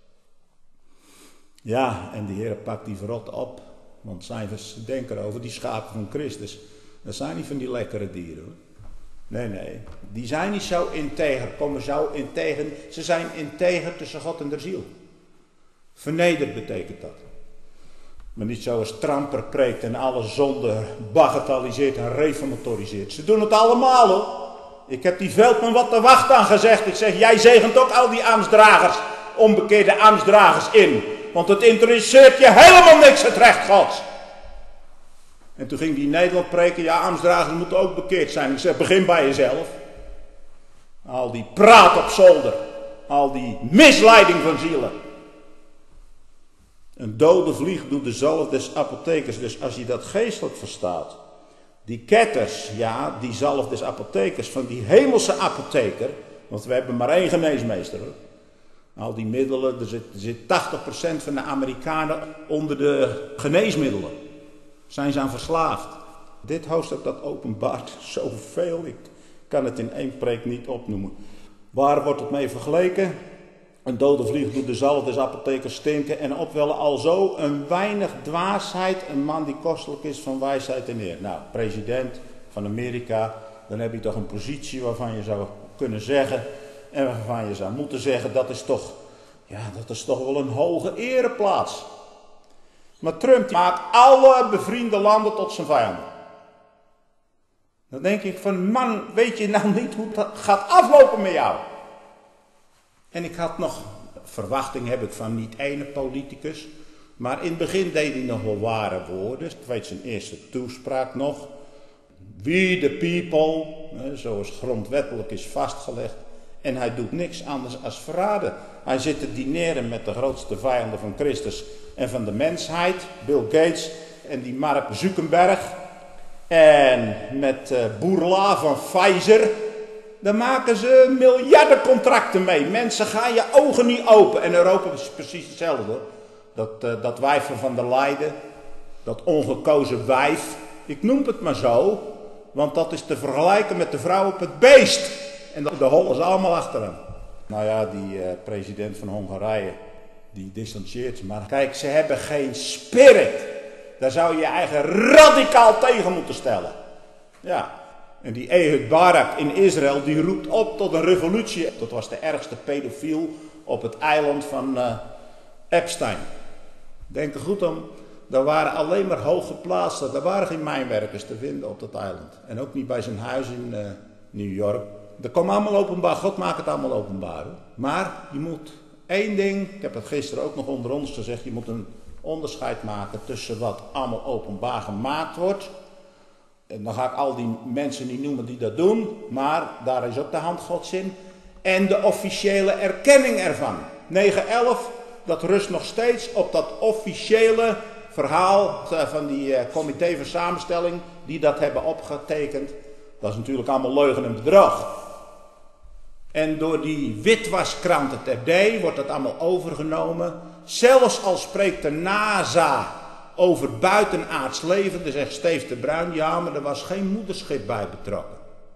Ja, en de Heer pakt die verrot op. Want zijn we denken over die schapen van Christus. Dat zijn niet van die lekkere dieren hoor. Nee, nee. Die zijn niet zo integer. Komen zo integer. Ze zijn integer tussen God en de ziel. Vernederd betekent dat. Maar niet zoals Tramper preekt en alle zonde bagatelliseert en reformatoriseert. Ze doen het allemaal hoor. Ik heb die Veldman wat te wachten aan gezegd. Ik zeg, jij zegent ook al die ambtsdragers, onbekeerde ambtsdragers in. Want het interesseert je helemaal niks, het recht Gods. En toen ging die in Nederland preken, ja, ambtsdragers moeten ook bekeerd zijn. Ik zeg, begin bij jezelf. Al die praat op zolder. Al die misleiding van zielen. Een dode vlieg doet de zalf des apothekers. Dus als je dat geestelijk verstaat. Die ketters, ja, die zalf des apothekers. Van die hemelse apotheker. Want we hebben maar één geneesmeester hoor. Al die middelen, er zit, er zit tachtig procent van de Amerikanen onder de geneesmiddelen. Zijn ze aan verslaafd. Dit hoofdstuk dat openbaart zoveel. Ik kan het in één preek niet opnoemen. Waar wordt het mee vergeleken? Een dode vlieg doet de zalf des apothekers stinken en opwellen alzo een weinig dwaasheid, een man die kostelijk is van wijsheid en eer. Nou, president, van Amerika, dan heb je toch een positie waarvan je zou kunnen zeggen, en waarvan je zou moeten zeggen, dat is toch, ja, dat is toch wel een hoge ereplaats. Maar Trump maakt alle bevriende landen tot zijn vijanden. Dan denk ik van, man, weet je nou niet hoe het gaat aflopen met jou? En ik had nog, verwachting heb ik van niet ene politicus, maar in het begin deed hij nog wel ware woorden. Ik weet zijn eerste toespraak nog. We the people, zoals grondwettelijk is vastgelegd. En hij doet niks anders dan verraden. Hij zit te dineren met de grootste vijanden van Christus en van de mensheid. Bill Gates en die Mark Zuckerberg. En met uh, Bourla van Pfizer. Daar maken ze miljardencontracten mee. Mensen, gaan je ogen niet open. En Europa is precies hetzelfde. Dat, uh, dat wijf van der Leyen. Dat ongekozen wijf. Ik noem het maar zo. Want dat is te vergelijken met de vrouw op het beest. En de hollen ze allemaal achter hem. Nou ja, die uh, president van Hongarije. Die distancieert. Maar kijk, ze hebben geen spirit. Daar zou je je eigen radicaal tegen moeten stellen. Ja. En die Ehud Barak in Israël, die roept op tot een revolutie. Dat was de ergste pedofiel op het eiland van uh, Epstein. Denk er goed om. Daar waren alleen maar hooggeplaatsten. Daar waren geen mijnwerkers te vinden op dat eiland. En ook niet bij zijn huis in uh, New York. Dat kwam allemaal openbaar. God maakt het allemaal openbaar. Hoor. Maar je moet één ding. Ik heb het gisteren ook nog onder ons gezegd. Je moet een onderscheid maken tussen wat allemaal openbaar gemaakt wordt. En dan ga ik al die mensen niet noemen die dat doen. Maar daar is ook de hand Gods in. En de officiële erkenning ervan. negen elf. Dat rust nog steeds op dat officiële verhaal van die uh, comité van samenstelling. Die dat hebben opgetekend. Dat is natuurlijk allemaal leugen en bedrog. En door die witwaskrant het F D wordt dat allemaal overgenomen. Zelfs al spreekt de NASA over buitenaards leven, dan zegt Steve de Bruin, ja, maar er was geen moederschip bij betrokken.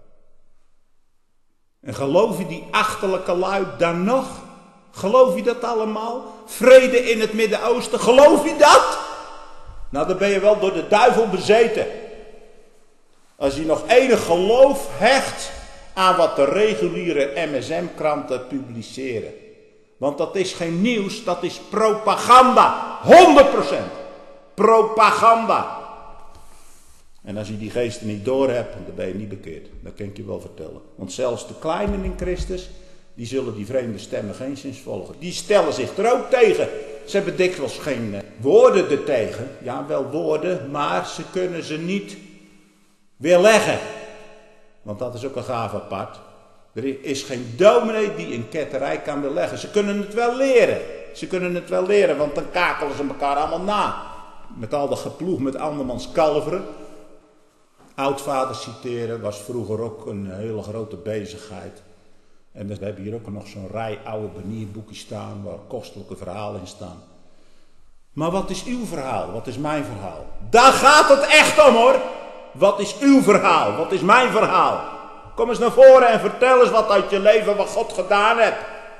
En geloof je die achterlijke lui dan nog? Geloof je dat allemaal? Vrede in het Midden-Oosten, geloof je dat? Nou, dan ben je wel door de duivel bezeten. Als je nog enig geloof hecht aan wat de reguliere M S M-kranten publiceren. Want dat is geen nieuws, dat is propaganda. honderd procent. Propaganda. En als je die geesten niet doorhebt, dan ben je niet bekeerd. Dat kan ik je wel vertellen. Want zelfs de kleinen in Christus, die zullen die vreemde stemmen geen zins volgen. Die stellen zich er ook tegen. Ze hebben dikwijls geen uh, woorden ertegen. Ja, wel woorden, maar ze kunnen ze niet weerleggen. Want dat is ook een gave apart. Er is geen dominee die een ketterij kan weerleggen. Ze kunnen het wel leren. Ze kunnen het wel leren, want dan kakelen ze elkaar allemaal na. Met al dat geploeg met andermans kalveren. Oudvader citeren was vroeger ook een hele grote bezigheid. En we hebben hier ook nog zo'n rij oude banierboekjes staan waar kostelijke verhalen in staan. Maar wat is uw verhaal? Wat is mijn verhaal? Daar gaat het echt om hoor. Wat is uw verhaal? Wat is mijn verhaal? Kom eens naar voren en vertel eens wat uit je leven wat God gedaan hebt.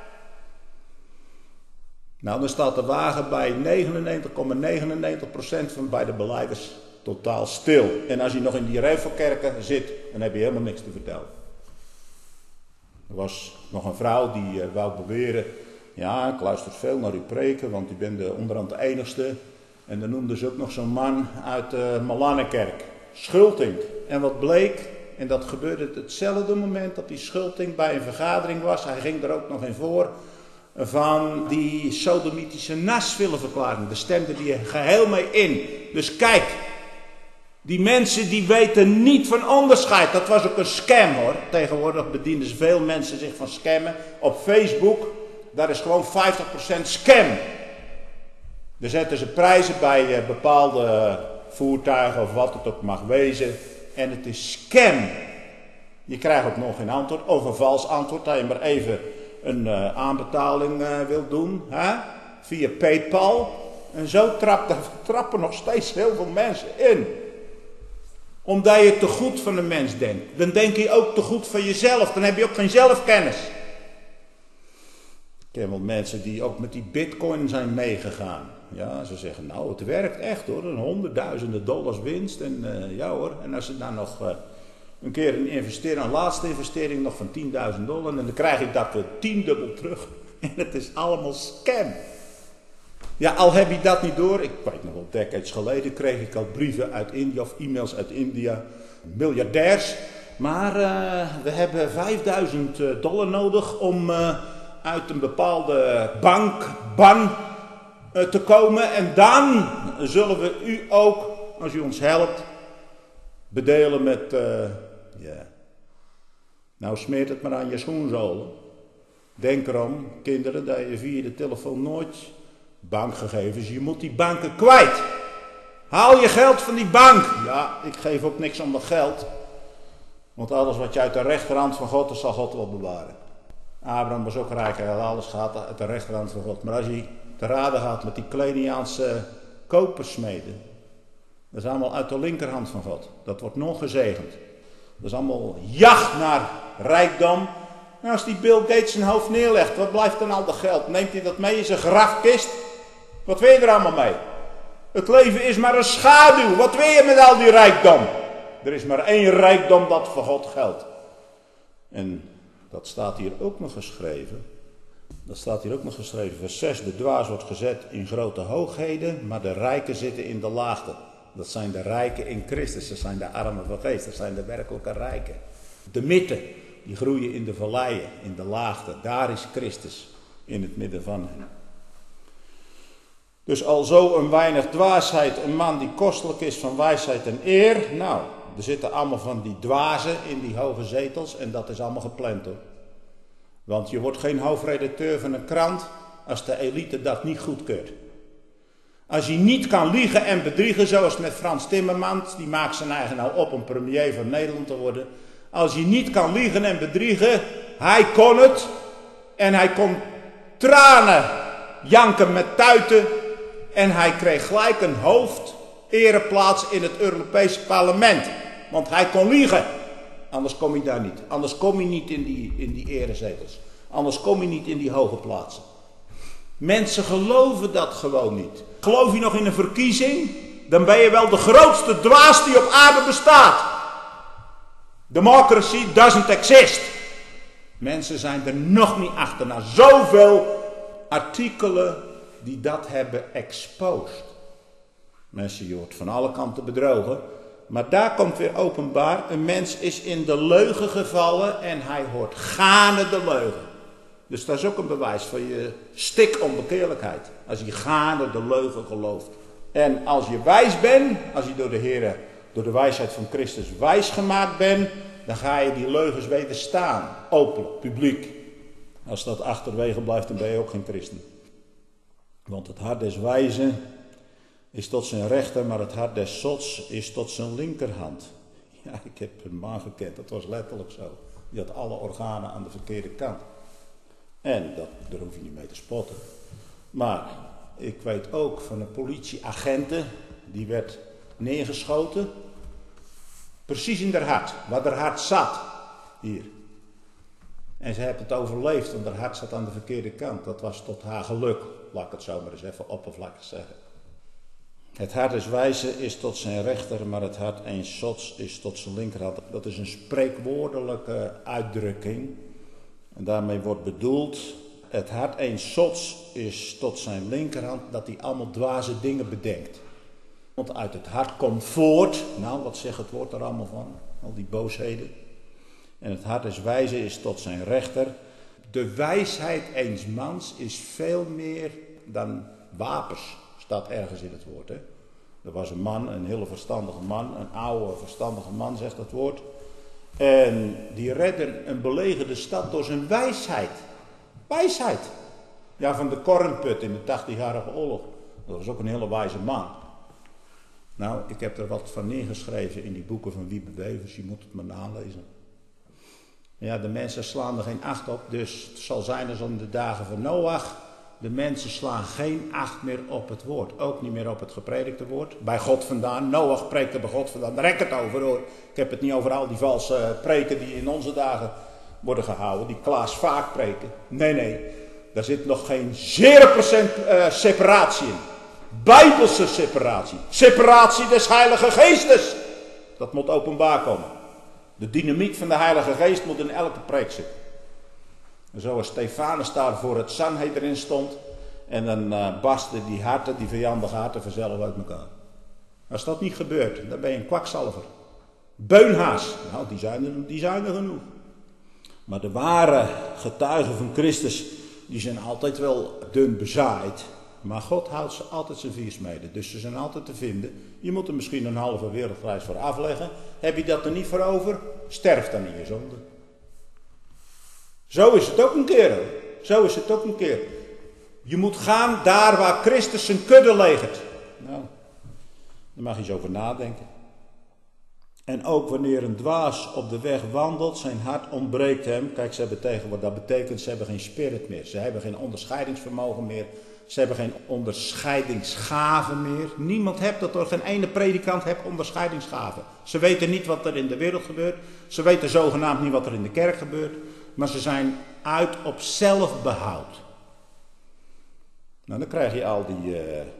Nou, dan staat de wagen bij negenennegentig komma negenennegentig procent van bij de belijders totaal stil. En als je nog in die revelkerken zit, dan heb je helemaal niks te vertellen. Er was nog een vrouw die uh, wou beweren, ja, ik luister veel naar uw preken, want u bent de onderhand de enigste. En dan noemden ze ook nog zo'n man uit de uh, Malanenkerk, Schulting. En wat bleek, en dat gebeurde hetzelfde moment dat die Schulting bij een vergadering was, hij ging er ook nog in voor, van die sodomitische naswillenverklaring. Daar stemde die geheel mee in. Dus kijk, die mensen die weten niet van onderscheid. Dat was ook een scam hoor. Tegenwoordig bedienen ze veel mensen zich van scammen. Op Facebook, daar is gewoon vijftig procent scam. Daar zetten ze prijzen bij uh, bepaalde voertuigen of wat het ook mag wezen. En het is scam. Je krijgt ook nog geen antwoord of een vals antwoord. Dat je maar even een uh, aanbetaling uh, wil doen. Hè? Via PayPal. En zo trappen, trappen nog steeds heel veel mensen in. Omdat je te goed van een mens denkt. Dan denk je ook te goed van jezelf. Dan heb je ook geen zelfkennis. Ik ken wel mensen die ook met die bitcoin zijn meegegaan. Ja, ze zeggen nou het werkt echt hoor. Honderdduizenden dollars winst. En uh, ja hoor. En als ze dan nog uh, een keer een investering, een laatste investering nog van tienduizend dollar. En dan krijg ik dat weer tiendubbel terug. En het is allemaal scam. Ja, al heb je dat niet door. Ik weet nog wel, decades geleden kreeg ik al brieven uit India of e-mails uit India. Miljardairs. Maar uh, we hebben vijfduizend dollar nodig om uh, uit een bepaalde bankban uh, te komen. En dan zullen we u ook, als u ons helpt, bedelen met... Uh, yeah. Nou smeert het maar aan je schoenzolen. Denk erom, kinderen, dat je via de telefoon nooit bankgegevens, je moet die banken kwijt. Haal je geld van die bank. Ja, ik geef ook niks om dat geld. Want alles wat je uit de rechterhand van God, dat zal God wel bewaren. Abraham was ook rijk, hij had alles gehad uit de rechterhand van God. Maar als hij te raden gaat met die Kleniaanse kopersmeden, dat is allemaal uit de linkerhand van God. Dat wordt nog gezegend. Dat is allemaal jacht naar rijkdom. En als die Bill Gates zijn hoofd neerlegt, wat blijft dan al dat geld? Neemt hij dat mee in zijn grafkist? Wat wil je er allemaal mee? Het leven is maar een schaduw. Wat wil je met al die rijkdom? Er is maar één rijkdom dat voor God geldt. En dat staat hier ook nog geschreven. Dat staat hier ook nog geschreven. Vers zes. De dwaas wordt gezet in grote hoogheden, maar de rijken zitten in de laagte. Dat zijn de rijken in Christus. Dat zijn de armen van geest. Dat zijn de werkelijke rijken. De midden, die groeien in de valleien, in de laagte. Daar is Christus in het midden van hen. Dus alzo een weinig dwaasheid, een man die kostelijk is van wijsheid en eer. Nou, er zitten allemaal van die dwazen in die hoge zetels en dat is allemaal gepland hoor. Want je wordt geen hoofdredacteur van een krant als de elite dat niet goedkeurt. Als je niet kan liegen en bedriegen, zoals met Frans Timmermans, die maakt zijn eigen nou op om premier van Nederland te worden. Als je niet kan liegen en bedriegen, hij kon het en hij kon tranen janken met tuiten. En hij kreeg gelijk een hoofd-ereplaats in het Europese parlement. Want hij kon liegen. Anders kom je daar niet. Anders kom je niet in die, in die erezetels. Anders kom je niet in die hoge plaatsen. Mensen geloven dat gewoon niet. Geloof je nog in een verkiezing? Dan ben je wel de grootste dwaas die op aarde bestaat. Democracy doesn't exist. Mensen zijn er nog niet achter. Na zoveel artikelen die dat hebben exposed. Mensen, je wordt van alle kanten bedrogen. Maar daar komt weer openbaar. Een mens is in de leugen gevallen en hij hoort gaarne de leugen. Dus dat is ook een bewijs van je stik onbekeerlijkheid. Als je gaarne de leugen gelooft. En als je wijs bent, als je door de Heer, door de wijsheid van Christus wijs gemaakt bent, dan ga je die leugens wederstaan. Openlijk, publiek. Als dat achterwege blijft, dan ben je ook geen christen. Want het hart des wijzen is tot zijn rechter, maar het hart des zots is tot zijn linkerhand. Ja, ik heb een man gekend, dat was letterlijk zo. Die had alle organen aan de verkeerde kant. En dat, daar hoef je niet mee te spotten. Maar ik weet ook van een politieagenten, die werd neergeschoten. Precies in haar hart, waar haar hart zat. Hier. En ze heeft het overleefd, want haar hart zat aan de verkeerde kant. Dat was tot haar geluk, laat ik het zo maar eens even oppervlakkig zeggen. Het hart des wijzen is tot zijn rechter, maar het hart eens zots is tot zijn linkerhand. Dat is een spreekwoordelijke uitdrukking. En daarmee wordt bedoeld, het hart eens zots is tot zijn linkerhand, dat hij allemaal dwaze dingen bedenkt. Want uit het hart komt voort, nou wat zegt het woord er allemaal van, al die boosheden. En het hart des wijzen is tot zijn rechter. De wijsheid eens mans is veel meer dan wapens, staat ergens in het woord. Hè? Er was een man, een hele verstandige man, een oude verstandige man zegt het woord. En die redde een belegerde stad door zijn wijsheid. Wijsheid. Ja, van de Kornput in de tachtigjarige oorlog. Dat was ook een hele wijze man. Nou, ik heb er wat van neergeschreven in die boeken van Wiebe Bevers. Je moet het maar nalezen. Ja, de mensen slaan er geen acht op. Dus het zal zijn als in de dagen van Noach. De mensen slaan geen acht meer op het woord. Ook niet meer op het gepredikte woord. Bij God vandaan. Noach preekte bij God vandaan. Daar heb ik het over hoor. Ik heb het niet over al die valse preken die in onze dagen worden gehouden. Die Klaas Vaak preken. Nee, nee. Daar zit nog geen zero procent uh, separatie in. Bijbelse separatie. Separatie des Heilige Geestes. Dat moet openbaar komen. De dynamiet van de Heilige Geest moet in elke preek zitten. En zoals Stefanus daar voor het Sanhedrin stond. En dan uh, barsten die harten, die vijandige harten vanzelf uit elkaar. Als dat niet gebeurt, dan ben je een kwakzalver. Beunhaas, nou die zijn, er, die zijn er genoeg. Maar de ware getuigen van Christus, die zijn altijd wel dun bezaaid. Maar God houdt ze altijd zijn viersmeden. Dus ze zijn altijd te vinden. Je moet er misschien een halve wereldreis voor afleggen. Heb je dat er niet voor over? Sterf dan in je zonde. Zo is het ook een keer hoor. Zo is het ook een keer. Je moet gaan daar waar Christus zijn kudde legert. Nou, daar mag je eens over nadenken. En ook wanneer een dwaas op de weg wandelt, zijn hart ontbreekt hem. Kijk, ze hebben tegenwoordig, dat betekent ze hebben geen spirit meer. Ze hebben geen onderscheidingsvermogen meer. Ze hebben geen onderscheidingsgaven meer. Niemand heeft dat door geen ene predikant heeft onderscheidingsgaven. Ze weten niet wat er in de wereld gebeurt. Ze weten zogenaamd niet wat er in de kerk gebeurt. Maar ze zijn uit op zelfbehoud. Nou, dan krijg je al die, uh,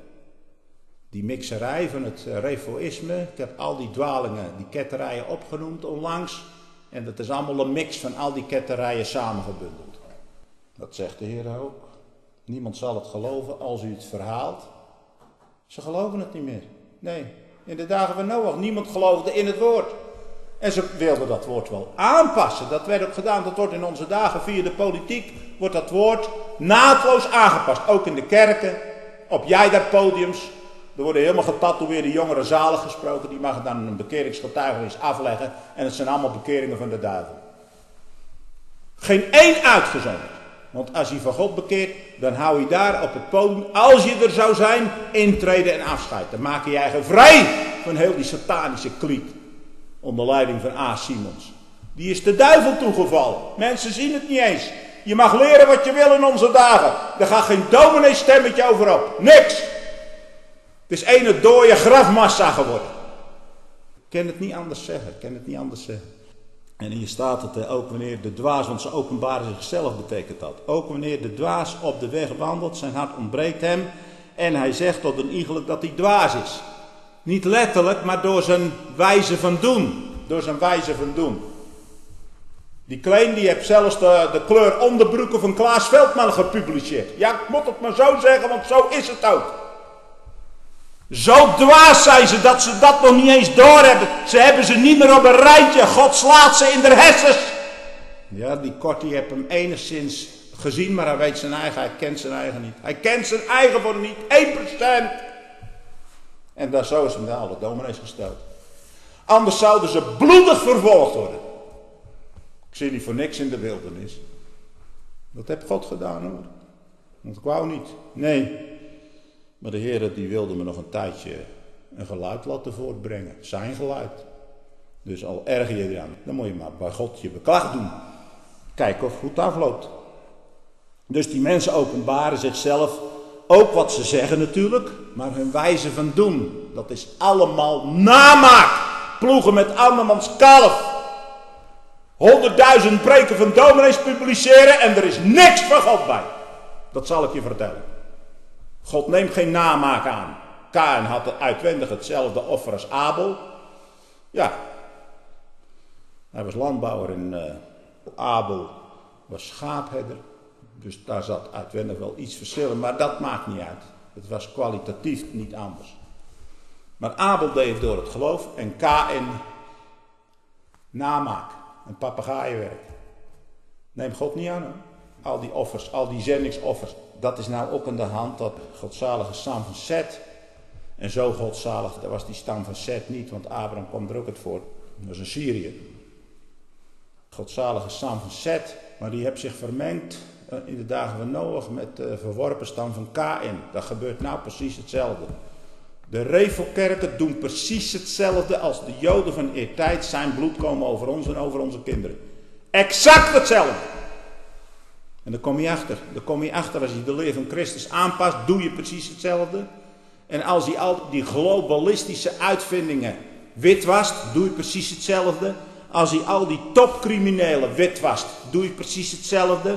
die mixerij van het uh, reformisme. Ik heb al die dwalingen, die ketterijen opgenoemd onlangs. En dat is allemaal een mix van al die ketterijen samengebundeld. Dat zegt de Heer ook. Niemand zal het geloven als u het verhaalt. Ze geloven het niet meer. Nee, in de dagen van Noach, niemand geloofde in het woord. En ze wilden dat woord wel aanpassen. Dat werd ook gedaan. Dat wordt in onze dagen via de politiek. Wordt dat woord naadloos aangepast. Ook in de kerken. Op jij daar podiums. Er worden helemaal getatoeëerde jongeren zalig gesproken. Die mag dan een bekeringsgetuigenis afleggen. En het zijn allemaal bekeringen van de duivel. Geen één uitgezonderd. Want als je van God bekeert, dan hou je daar op het podium, als je er zou zijn, intreden en afscheid. Dan maak je je eigen vrij van heel die satanische kliek. Onder leiding van A. Simons. Die is de duivel toegevallen. Mensen zien het niet eens. Je mag leren wat je wil in onze dagen. Er gaat geen dominee stemmetje over op. Niks. Het is ene dode grafmassa geworden. Ik kan het niet anders zeggen. Ik kan het niet anders zeggen. En hier staat het ook wanneer de dwaas, want ze openbaren zichzelf betekent dat. Ook wanneer de dwaas op de weg wandelt, zijn hart ontbreekt hem. En hij zegt tot een iegelijk dat hij dwaas is. Niet letterlijk, maar door zijn wijze van doen. Door zijn wijze van doen. Die Klein die heeft zelfs de, de kleur onderbroeken van Klaas Veldman gepubliceerd. Ja, ik moet het maar zo zeggen, want zo is het ook. Zo dwaas zijn ze dat ze dat nog niet eens doorhebben. Ze hebben ze niet meer op een rijtje. God slaat ze in de hersens. Ja, die Kortie heeft hem enigszins gezien, maar hij weet zijn eigen. Hij kent zijn eigen niet. Hij kent zijn eigen voor niet. één procent. En daar zo is hem de alle dominees gesteld. Anders zouden ze bloedig vervolgd worden. Ik zie niet voor niks in de wildernis. Dat heeft God gedaan hoor. Want ik wou niet. Nee. Maar de Heer die wilde me nog een tijdje een geluid laten voortbrengen. Zijn geluid. Dus al erger je eraan, dan moet je maar bij God je beklag doen. Kijken of het goed afloopt. Dus die mensen openbaren zichzelf. Ook wat ze zeggen natuurlijk. Maar hun wijze van doen. Dat is allemaal namaak. Ploegen met andermans kalf. Honderdduizend preken van dominees publiceren. En er is niks van God bij. Dat zal ik je vertellen. God neemt geen namaak aan. Kaïn had uitwendig hetzelfde offer als Abel. Ja. Hij was landbouwer en uh, Abel was schaapherder. Dus daar zat uitwendig wel iets verschillen. Maar dat maakt niet uit. Het was kwalitatief niet anders. Maar Abel deed het door het geloof. En Kaïn namaak. En papegaaienwerk. Neem God niet aan hoor. Al die offers, al die zendingsoffers. Dat is nou ook aan de hand dat godzalige stam van Seth. En zo godzalig, dat was die stam van Seth niet, want Abraham kwam er ook het voor. Dat was een Syrië. Godzalige stam van Seth, maar die heeft zich vermengd in de dagen van Noach met de verworpen stam van Kaïn. Dat gebeurt nou precies hetzelfde. De revelkerken doen precies hetzelfde als de Joden van eertijd. Zijn bloed komen over ons en over onze kinderen. Exact hetzelfde. En dan kom je achter. Dan kom je achter als je de leer van Christus aanpast, doe je precies hetzelfde. En als je al die globalistische uitvindingen witwast, doe je precies hetzelfde. Als je al die topcriminelen witwast, doe je precies hetzelfde.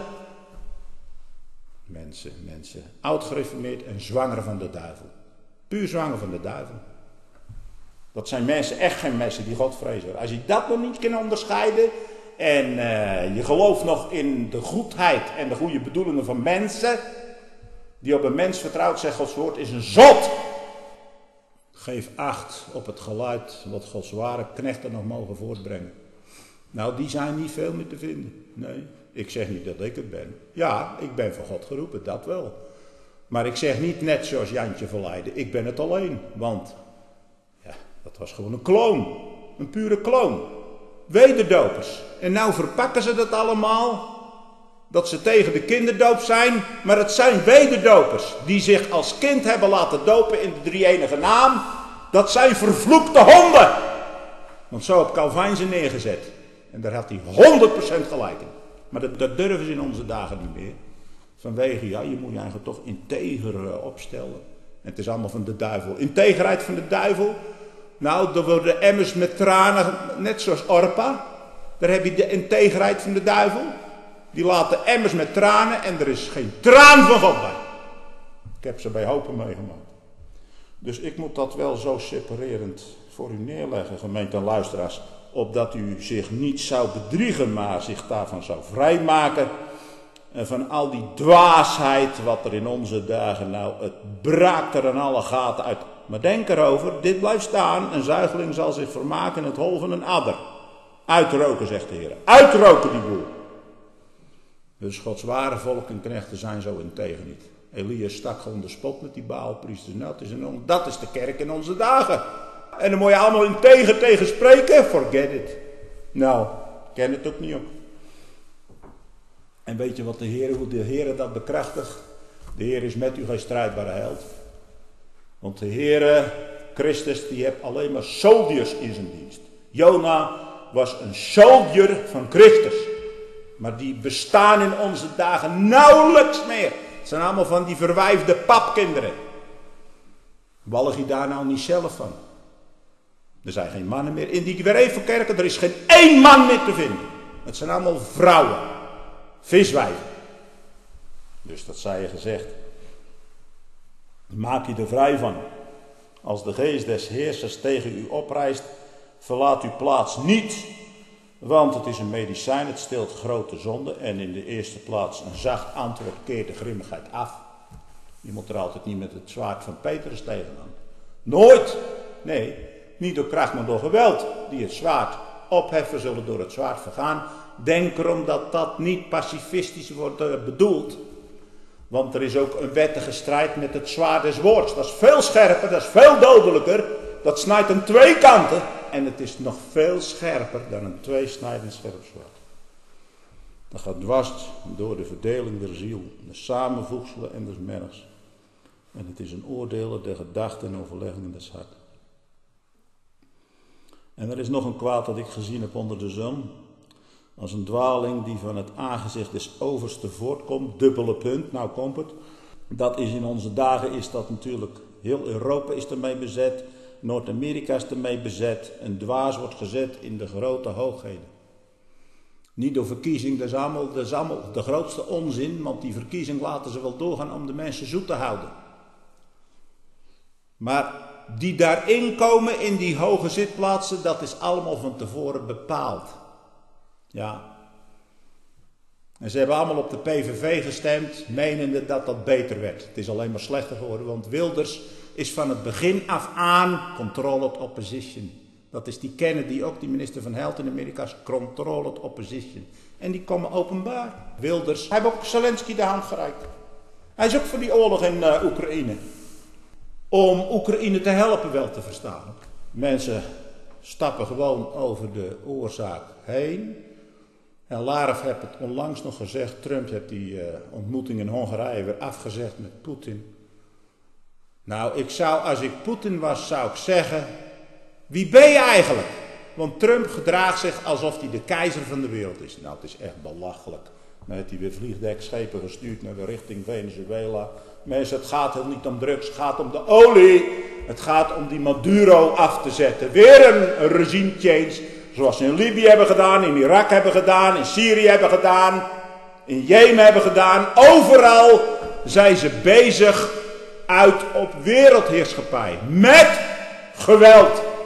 Mensen, mensen, oud gereformeerd en zwanger van de duivel. Puur zwanger van de duivel. Dat zijn mensen, echt geen mensen die God vrezen. Als je dat nog niet kan onderscheiden en uh, je gelooft nog in de goedheid en de goede bedoelingen van mensen, die op een mens vertrouwt, zegt Gods woord, is een zot. Geef acht op het geluid wat Gods ware knechten nog mogen voortbrengen. Nou, die zijn niet veel meer te vinden. Nee, ik zeg niet dat ik het ben. Ja, ik ben van God geroepen, dat wel. Maar ik zeg niet net zoals Jantje Verleiden, ik ben het alleen. Want, ja, dat was gewoon een kloon. Een pure kloon. Wederdopers. En nou verpakken ze dat allemaal, dat ze tegen de kinderdoop zijn. Maar het zijn wederdopers die zich als kind hebben laten dopen in de drie-enige naam. Dat zijn vervloekte honden. Want zo heeft Calvijn ze neergezet. En daar had hij honderd procent gelijk in. Maar dat, dat durven ze in onze dagen niet meer. Vanwege, ja, je moet je eigenlijk toch integer uh, opstellen. En het is allemaal van de duivel. Integerheid van de duivel. Nou, er worden emmers met tranen, net zoals Orpa. Daar heb je de integerheid van de duivel. Die laten emmers met tranen en er is geen traan van God bij. Ik heb ze bij hopen meegemaakt. Dus ik moet dat wel zo separerend voor u neerleggen, gemeente en luisteraars. Opdat u zich niet zou bedriegen, maar zich daarvan zou vrijmaken. En van al die dwaasheid wat er in onze dagen nou, het braakt er aan alle gaten uit. Maar denk erover, dit blijft staan. Een zuigeling zal zich vermaken in het hol van een adder. Uitroken, zegt de Heer. Uitroken die boel. Dus Gods ware volk en knechten zijn zo integer niet. Elia stak gewoon de spot met die Baalpriesters. Nou, dat, is een, dat is de kerk in onze dagen. En dan moet je allemaal integer tegen spreken. Forget it. Nou, ken het ook niet op. En weet je wat de Heer, hoe de Heer dat bekrachtigt? De Heer is met u geen strijdbare held. Want de Heer Christus die heeft alleen maar soldiers in zijn dienst. Jona was een soldier van Christus. Maar die bestaan in onze dagen nauwelijks meer. Het zijn allemaal van die verwijfde papkinderen. Wallig je daar nou niet zelf van? Er zijn geen mannen meer in die Werevelkerken. Er is geen één man meer te vinden. Het zijn allemaal vrouwen. Viswijven. Dus dat zij je gezegd. Maak je er vrij van. Als de geest des heersers tegen u oprijst, verlaat uw plaats niet. Want het is een medicijn, het stilt grote zonde. En in de eerste plaats een zacht antwoord keert de grimmigheid af. Je moet er altijd niet met het zwaard van Petrus tegenaan. Nooit. Nee, niet door kracht maar door geweld. Die het zwaard opheffen zullen door het zwaard vergaan. Denk erom dat dat niet pacifistisch wordt uh, bedoeld. Want er is ook een wettige strijd met het zwaard des woords. Dat is veel scherper, dat is veel dodelijker. Dat snijdt aan twee kanten. En het is nog veel scherper dan een tweesnijdend scherp zwaard. Dat gaat dwars door de verdeling der ziel, de samenvoegselen en des mergs. En het is een oordelen der gedachten en overleggingen des harten. En er is nog een kwaad dat ik gezien heb onder de zon. Als een dwaling die van het aangezicht des overste voortkomt, dubbele punt, nou komt het. Dat is in onze dagen, is dat natuurlijk, heel Europa is ermee bezet, Noord-Amerika is ermee bezet. Een dwaas wordt gezet in de grote hoogheden. Niet door verkiezing, dat is, allemaal, dat is allemaal de grootste onzin, want die verkiezing laten ze wel doorgaan om de mensen zoet te houden. Maar die daarin komen in die hoge zitplaatsen, dat is allemaal van tevoren bepaald. Ja. En ze hebben allemaal op de P V V gestemd, menende dat dat beter werd. Het is alleen maar slechter geworden, want Wilders is van het begin af aan controlled opposition. Dat is die Kennedy, ook die minister van Health in Amerika, is controlled opposition. En die komen openbaar. Wilders, hij heeft ook Zelensky de hand gereikt. Hij is ook voor die oorlog in uh, Oekraïne. Om Oekraïne te helpen wel te verstaan. Mensen stappen gewoon over de oorzaak heen. En Larev heeft het onlangs nog gezegd. Trump heeft die uh, ontmoeting in Hongarije weer afgezegd met Poetin. Nou, ik zou, als ik Poetin was, zou ik zeggen, wie ben je eigenlijk? Want Trump gedraagt zich alsof hij de keizer van de wereld is. Nou, het is echt belachelijk. Dan heeft hij weer vliegdekschepen gestuurd naar de richting Venezuela. Mensen, het gaat heel niet om drugs, het gaat om de olie. Het gaat om die Maduro af te zetten. Weer een, een regime change, zoals ze in Libië hebben gedaan, in Irak hebben gedaan, in Syrië hebben gedaan, in Jemen hebben gedaan. Overal zijn ze bezig uit op wereldheerschappij. Met geweld.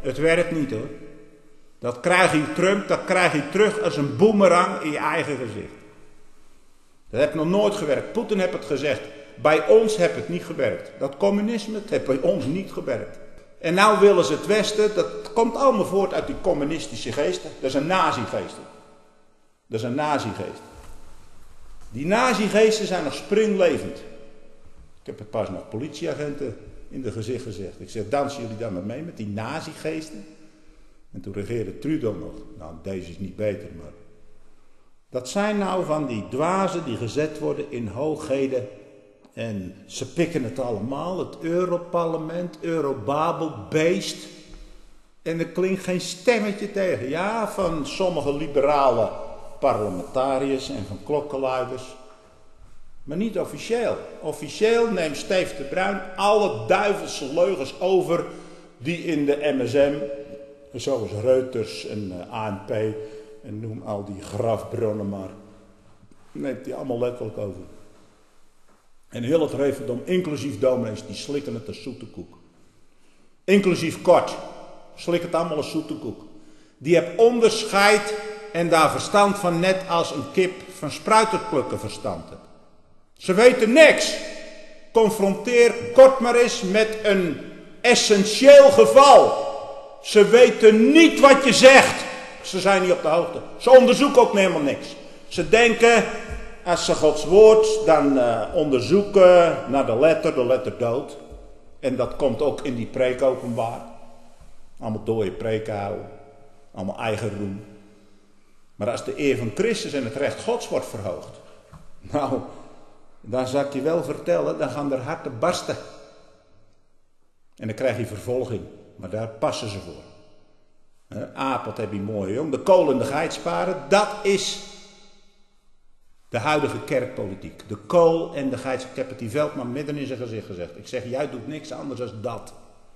Het werkt niet hoor. Dat krijg je terug, dat krijg je terug als een boemerang in je eigen gezicht. Dat heeft nog nooit gewerkt. Poetin heeft het gezegd. Bij ons heeft het niet gewerkt. Dat communisme, het heeft bij ons niet gewerkt. En nou willen ze het Westen, dat komt allemaal voort uit die communistische geesten. Dat is een nazi-geest. Dat is een nazi-geest. Die nazi-geesten zijn nog springlevend. Ik heb het pas nog politieagenten in de gezicht gezegd. Ik zeg, dansen jullie dan maar mee met die nazi-geesten? En toen regeerde Trudeau nog. Nou, deze is niet beter, maar... Dat zijn nou van die dwazen die gezet worden in hoogheden. En ze pikken het allemaal. Het Europarlement, Eurobabel, beest. En er klinkt geen stemmetje tegen. Ja, van sommige liberale parlementariërs en van klokkenluiders. Maar niet officieel. Officieel neemt Steve de Bruin alle duivelse leugens over die in de M S M, zoals Reuters en A N P en noem al die grafbronnen maar, neemt hij allemaal letterlijk over. En heel het referendum, inclusief dominees, die slikken het als zoete koek. Inclusief Kort, slik het allemaal als zoete koek. Die heeft onderscheid en daar verstand van, net als een kip van spruitenplukken verstand heeft. Ze weten niks. Confronteer Kort maar eens met een essentieel geval. Ze weten niet wat je zegt. Ze zijn niet op de hoogte. Ze onderzoeken ook helemaal niks. Ze denken, als ze Gods woord dan uh, onderzoeken naar de letter, de letter dood. En dat komt ook in die preek openbaar. Allemaal dode preken houden. Allemaal eigen roem. Maar als de eer van Christus en het recht Gods wordt verhoogd. Nou, dan zal ik je wel vertellen, dan gaan er harten barsten. En dan krijg je vervolging. Maar daar passen ze voor. Aap, wat heb je mooi, jong. De kool en de geit sparen, dat is de huidige kerkpolitiek. De kool en de geit. Ik heb het die Veldman midden in zijn gezicht gezegd. Ik zeg, jij doet niks anders dan dat.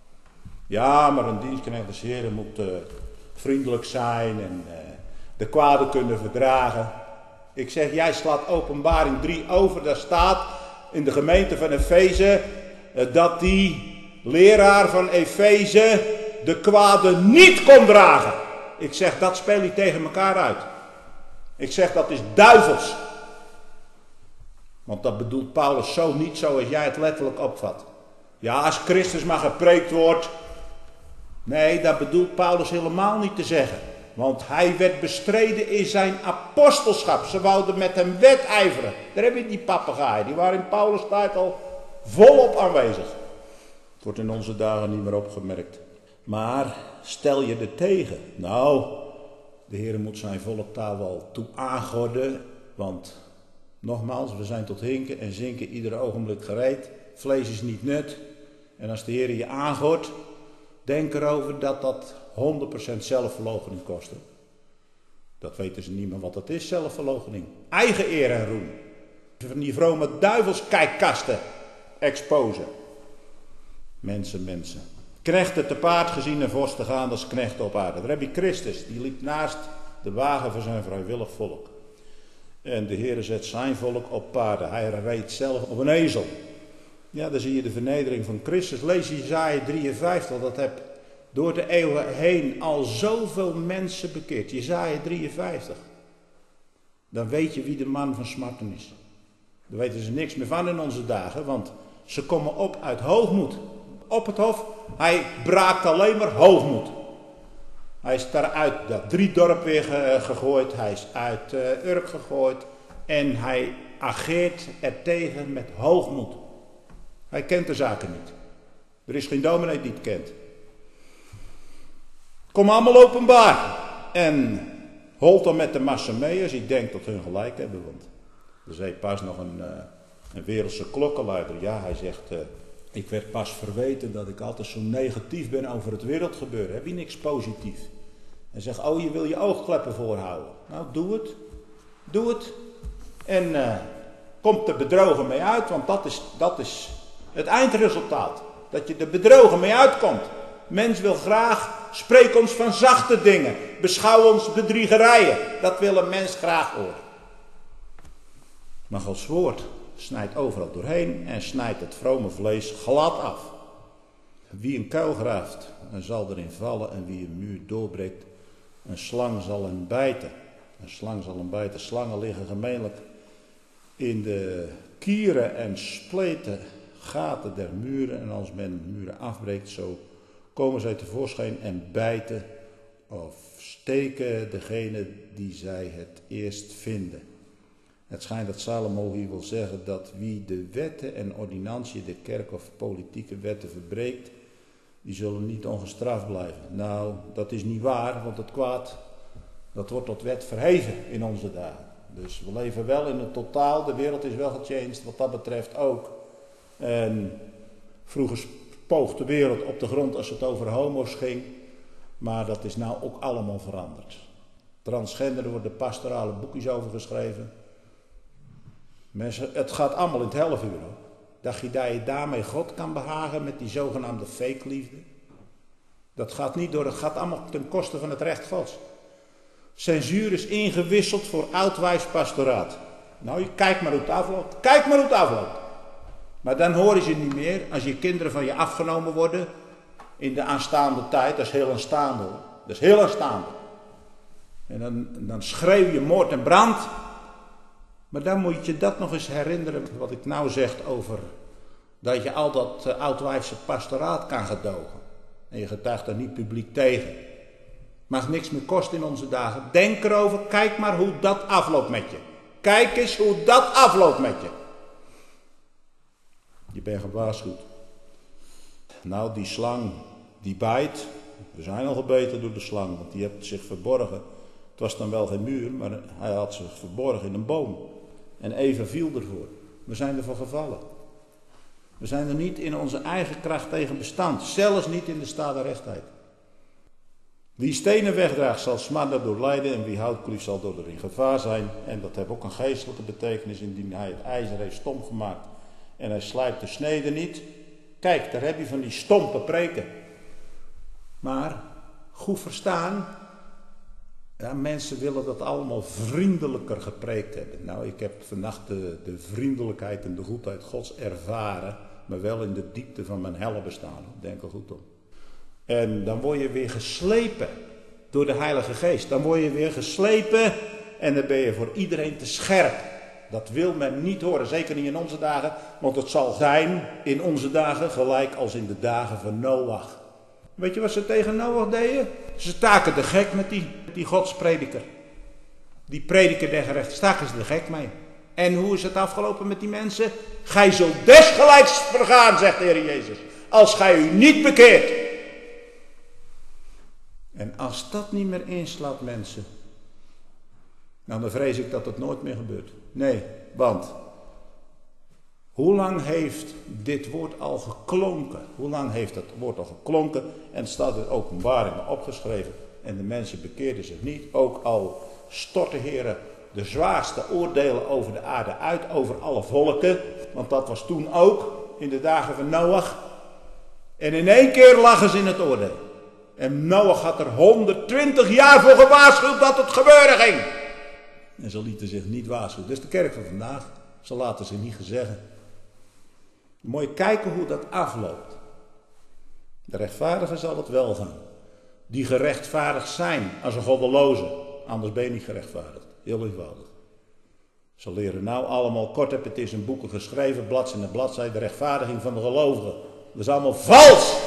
Ja, maar een dienstknecht des Heren moet uh, vriendelijk zijn en uh, de kwade kunnen verdragen. Ik zeg, jij slaat Openbaring drie over. Daar staat in de gemeente van Efeze uh, dat die leraar van Efeze de kwade niet kon dragen. Ik zeg, dat speel je tegen elkaar uit. Ik zeg, dat is duivels. Want dat bedoelt Paulus zo niet zoals jij het letterlijk opvat. Ja, als Christus maar gepreekt wordt. Nee, dat bedoelt Paulus helemaal niet te zeggen. Want hij werd bestreden in zijn apostelschap. Ze wouden met hem wedijveren. Daar heb je die papegaaien. Die waren in Paulus' tijd al volop aanwezig. Het wordt in onze dagen niet meer opgemerkt. Maar stel je er tegen. Nou, de Heer moet zijn volk daar wel toe aangorden. Want nogmaals, we zijn tot hinken en zinken ieder ogenblik gereed. Vlees is niet nut. En als de Heer je aangordt, denk erover dat dat honderd procent zelfverloochening kost. Dat weten ze niet meer wat dat is, zelfverloochening. Eigen eer en roem. Van die vrome duivelskijkkasten exposen. Mensen, mensen. Knechten te paard gezien en vorsten gaan als knechten op aarde. Daar heb je Christus, die liep naast de wagen van zijn vrijwillig volk. En de Heer zet zijn volk op paarden. Hij reed zelf op een ezel. Ja, dan zie je de vernedering van Christus. Lees Jesaja drieënvijftig, dat heb door de eeuwen heen al zoveel mensen bekeerd. Jesaja drieënvijftig. Dan weet je wie de man van smarten is. Daar weten ze niks meer van in onze dagen, want ze komen op uit hoogmoed. Op het hof, hij braakt alleen maar hoogmoed. Hij is daaruit dat driedorp weer gegooid, hij is uit uh, Urk gegooid en hij ageert er tegen met hoogmoed. Hij kent de zaken niet. Er is geen dominee die het kent. Kom allemaal openbaar. En holt dan met de massa mee als hij denkt dat hun gelijk hebben. Want er zei pas nog een, uh, een wereldse klokkenluider. Ja, hij zegt, uh, ik werd pas verweten dat ik altijd zo negatief ben over het wereldgebeuren. Heb je niks positief? Hij zegt, oh, je wil je oogkleppen voorhouden. Nou, doe het. Doe het. En uh, komt er bedrogen mee uit, want dat is, dat is het eindresultaat. Dat je er bedrogen mee uitkomt. Mens wil graag, spreek ons van zachte dingen. Beschouw ons bedriegerijen. Dat wil een mens graag horen. Maar Gods woord snijdt overal doorheen en snijdt het vrome vlees glad af. Wie een kuil graaft, dan zal erin vallen, en wie een muur doorbreekt, een slang zal hem bijten. Een slang zal hem bijten. Slangen liggen gemeenlijk in de kieren en spleten gaten der muren. En als men muren afbreekt, zo komen zij tevoorschijn en bijten of steken degene die zij het eerst vinden. Het schijnt dat Salomo hier wil zeggen dat wie de wetten en ordinantiën, de kerk of politieke wetten verbreekt, die zullen niet ongestraft blijven. Nou, dat is niet waar, want het kwaad, dat wordt tot wet verheven in onze dagen. Dus we leven wel in het totaal, de wereld is wel gechanged wat dat betreft ook. En vroeger spoog de wereld op de grond als het over homo's ging, maar dat is nou ook allemaal veranderd. Transgender worden pastorale boekjes over geschreven. Mensen, het gaat allemaal in het half uur. Hoor. Dacht je dat je daarmee God kan behagen met die zogenaamde fake liefde? Dat gaat niet door, het gaat allemaal ten koste van het recht Gods. Censuur is ingewisseld voor oudwijs pastoraat. Nou, kijk maar hoe het afloopt. Kijk maar hoe het afloopt. Maar dan horen ze niet meer als je kinderen van je afgenomen worden in de aanstaande tijd. Dat is heel aanstaande. Hoor. Dat is heel aanstaande. En dan, dan schreeuw je moord en brand. Maar dan moet je dat nog eens herinneren wat ik nou zeg over dat je al dat uh, oudwijfse pastoraat kan gedogen. En je getuigt daar niet publiek tegen. Mag niks meer kosten in onze dagen. Denk erover, kijk maar hoe dat afloopt met je. Kijk eens hoe dat afloopt met je. Je bent gewaarschuwd. Nou, die slang, die bijt. We zijn al gebeten door de slang, want die heeft zich verborgen. Het was dan wel geen muur, maar hij had zich verborgen in een boom. En Eva viel ervoor. We zijn ervoor gevallen. We zijn er niet in onze eigen kracht tegen bestand. Zelfs niet in de staat der rechtheid. Wie stenen wegdraagt zal smarten door lijden. En wie hout klieft zal door in gevaar zijn. En dat heeft ook een geestelijke betekenis. Indien hij het ijzer heeft stom gemaakt. En hij slijpt de snede niet. Kijk, daar heb je van die stompe preken. Maar, goed verstaan. Ja, mensen willen dat allemaal vriendelijker gepreekt hebben. Nou, ik heb vannacht de, de vriendelijkheid en de goedheid Gods ervaren, maar wel in de diepte van mijn helle bestaan. Denk er goed om. En dan word je weer geslepen door de Heilige Geest. Dan word je weer geslepen en dan ben je voor iedereen te scherp. Dat wil men niet horen, zeker niet in onze dagen, want het zal zijn in onze dagen gelijk als in de dagen van Noach. Weet je wat ze tegen Noach deden? Ze staken de gek met die, die godsprediker. Die prediker der gerechten, staken ze de gek mee. En hoe is het afgelopen met die mensen? Gij zult desgelijks vergaan, zegt de Heer Jezus, als gij u niet bekeert. En als dat niet meer inslaat, mensen, nou dan vrees ik dat het nooit meer gebeurt. Nee, want hoe lang heeft dit woord al geklonken? Hoe lang heeft dat woord al geklonken? En het staat in Openbaringen opgeschreven. En de mensen bekeerden zich niet. Ook al stortte Heere de zwaarste oordelen over de aarde uit, over alle volken. Want dat was toen ook, in de dagen van Noach. En in één keer lagen ze in het oordeel. En Noach had er honderdtwintig jaar voor gewaarschuwd dat het gebeuren ging. En ze lieten zich niet waarschuwen. Dus de kerk van vandaag, ze laten zich niet gezeggen. Moet je kijken hoe dat afloopt. De rechtvaardige zal het wel gaan. Die gerechtvaardigd zijn als een goddeloze. Anders ben je niet gerechtvaardigd. Heel eenvoudig. Ze leren nou allemaal, kort heb het is in boeken geschreven, bladzijde en bladzijde, de rechtvaardiging van de gelovigen. Dat is allemaal vals.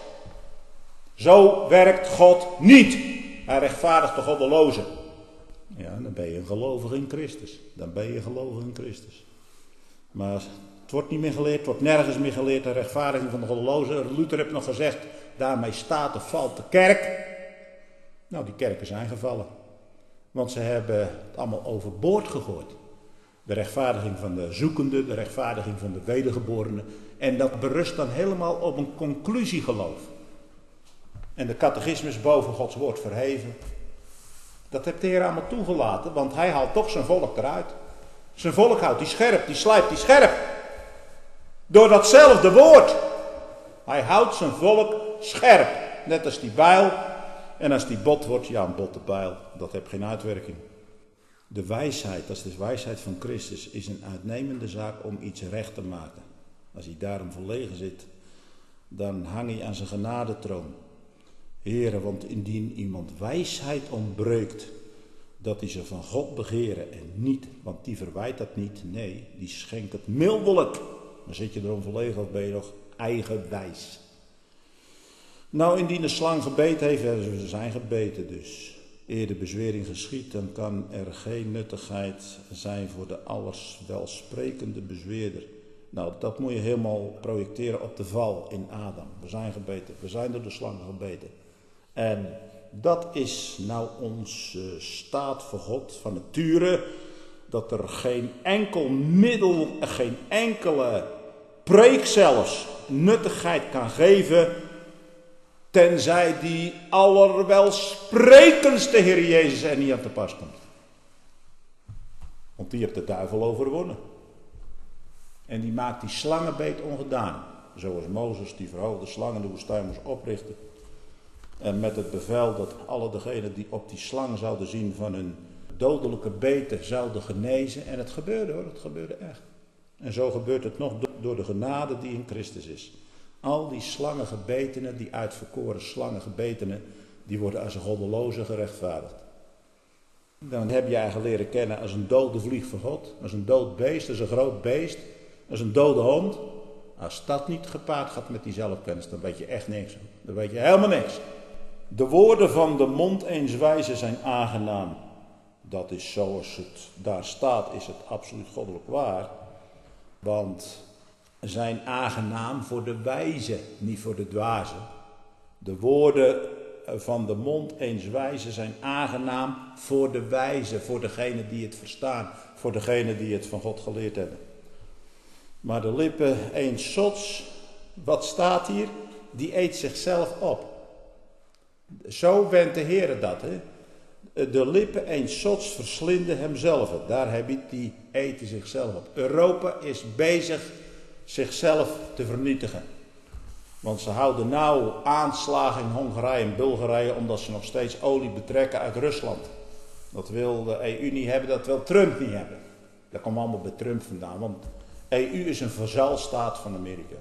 Zo werkt God niet. Hij rechtvaardigt de goddeloze. Ja, dan ben je een gelovige in Christus. Dan ben je gelovig in Christus. Maar het wordt niet meer geleerd, het wordt nergens meer geleerd, de rechtvaardiging van de goddelozen. Luther heeft nog gezegd, daarmee staat of valt de kerk. Nou, die kerken zijn gevallen. Want ze hebben het allemaal overboord gegooid. De rechtvaardiging van de zoekende, de rechtvaardiging van de wedergeborene. En dat berust dan helemaal op een conclusiegeloof. En de catechismus boven Gods woord verheven. Dat heeft de Heer allemaal toegelaten, want hij haalt toch zijn volk eruit. Zijn volk houdt die scherp, die slijpt die scherp. Door datzelfde woord. Hij houdt zijn volk scherp. Net als die bijl. En als die bot wordt, ja een botte bijl, dat heeft geen uitwerking. De wijsheid, dat is de wijsheid van Christus, is een uitnemende zaak om iets recht te maken. Als hij daarom verlegen zit, dan hang hij aan zijn genadetroon. Heere, want indien iemand wijsheid ontbreekt, dat hij ze van God begeren en niet, want die verwijt dat niet. Nee, die schenkt het mildelijk. Dan zit je erom verlegen of ben je nog eigenwijs. Nou, indien de slang gebeten heeft, ze zijn gebeten dus. Eer de bezwering geschiet, dan kan er geen nuttigheid zijn voor de allerswelsprekende bezweerder. Nou, dat moet je helemaal projecteren op de val in Adam. We zijn gebeten, we zijn door de slang gebeten. En dat is nou onze staat voor God van nature, dat er geen enkel middel, geen enkele preek zelfs nuttigheid kan geven, tenzij die allerwelsprekendste Heer Jezus er niet aan te pas komt. Want die heeft de duivel overwonnen. En die maakt die slangenbeet ongedaan. Zoals Mozes die verhoogde slang in de woestijn moest oprichten. En met het bevel dat alle degenen die op die slang zouden zien van hun dodelijke beten zouden genezen. En het gebeurde hoor, het gebeurde echt. En zo gebeurt het nog door de genade die in Christus is. Al die slangengebetenen, die uitverkoren slangengebetenen, die worden als een goddeloze gerechtvaardigd. Dan heb je eigenlijk leren kennen als een dode vlieg van God, als een dood beest, als een groot beest, als een dode hond. Als dat niet gepaard gaat met die zelfkennis, dan weet je echt niks. Dan weet je helemaal niks. De woorden van de mond eens wijze zijn aangenaam. Dat is zoals het daar staat, is het absoluut goddelijk waar. Want zijn aangenaam voor de wijze, niet voor de dwaze. De woorden van de mond eens wijze zijn aangenaam voor de wijze, voor degene die het verstaan, voor degene die het van God geleerd hebben. Maar de lippen eens zots, wat staat hier? Die eet zichzelf op. Zo wendt de Heer dat. Hè? De lippen eens zots verslinden hemzelf. Daar heb je die eten zichzelf op. Europa is bezig zichzelf te vernietigen. Want ze houden nou aanslagen in Hongarije en Bulgarije omdat ze nog steeds olie betrekken uit Rusland. Dat wil de E U niet hebben, dat wil Trump niet hebben. Dat komt allemaal bij Trump vandaan, want E U is een vazalstaat van Amerika.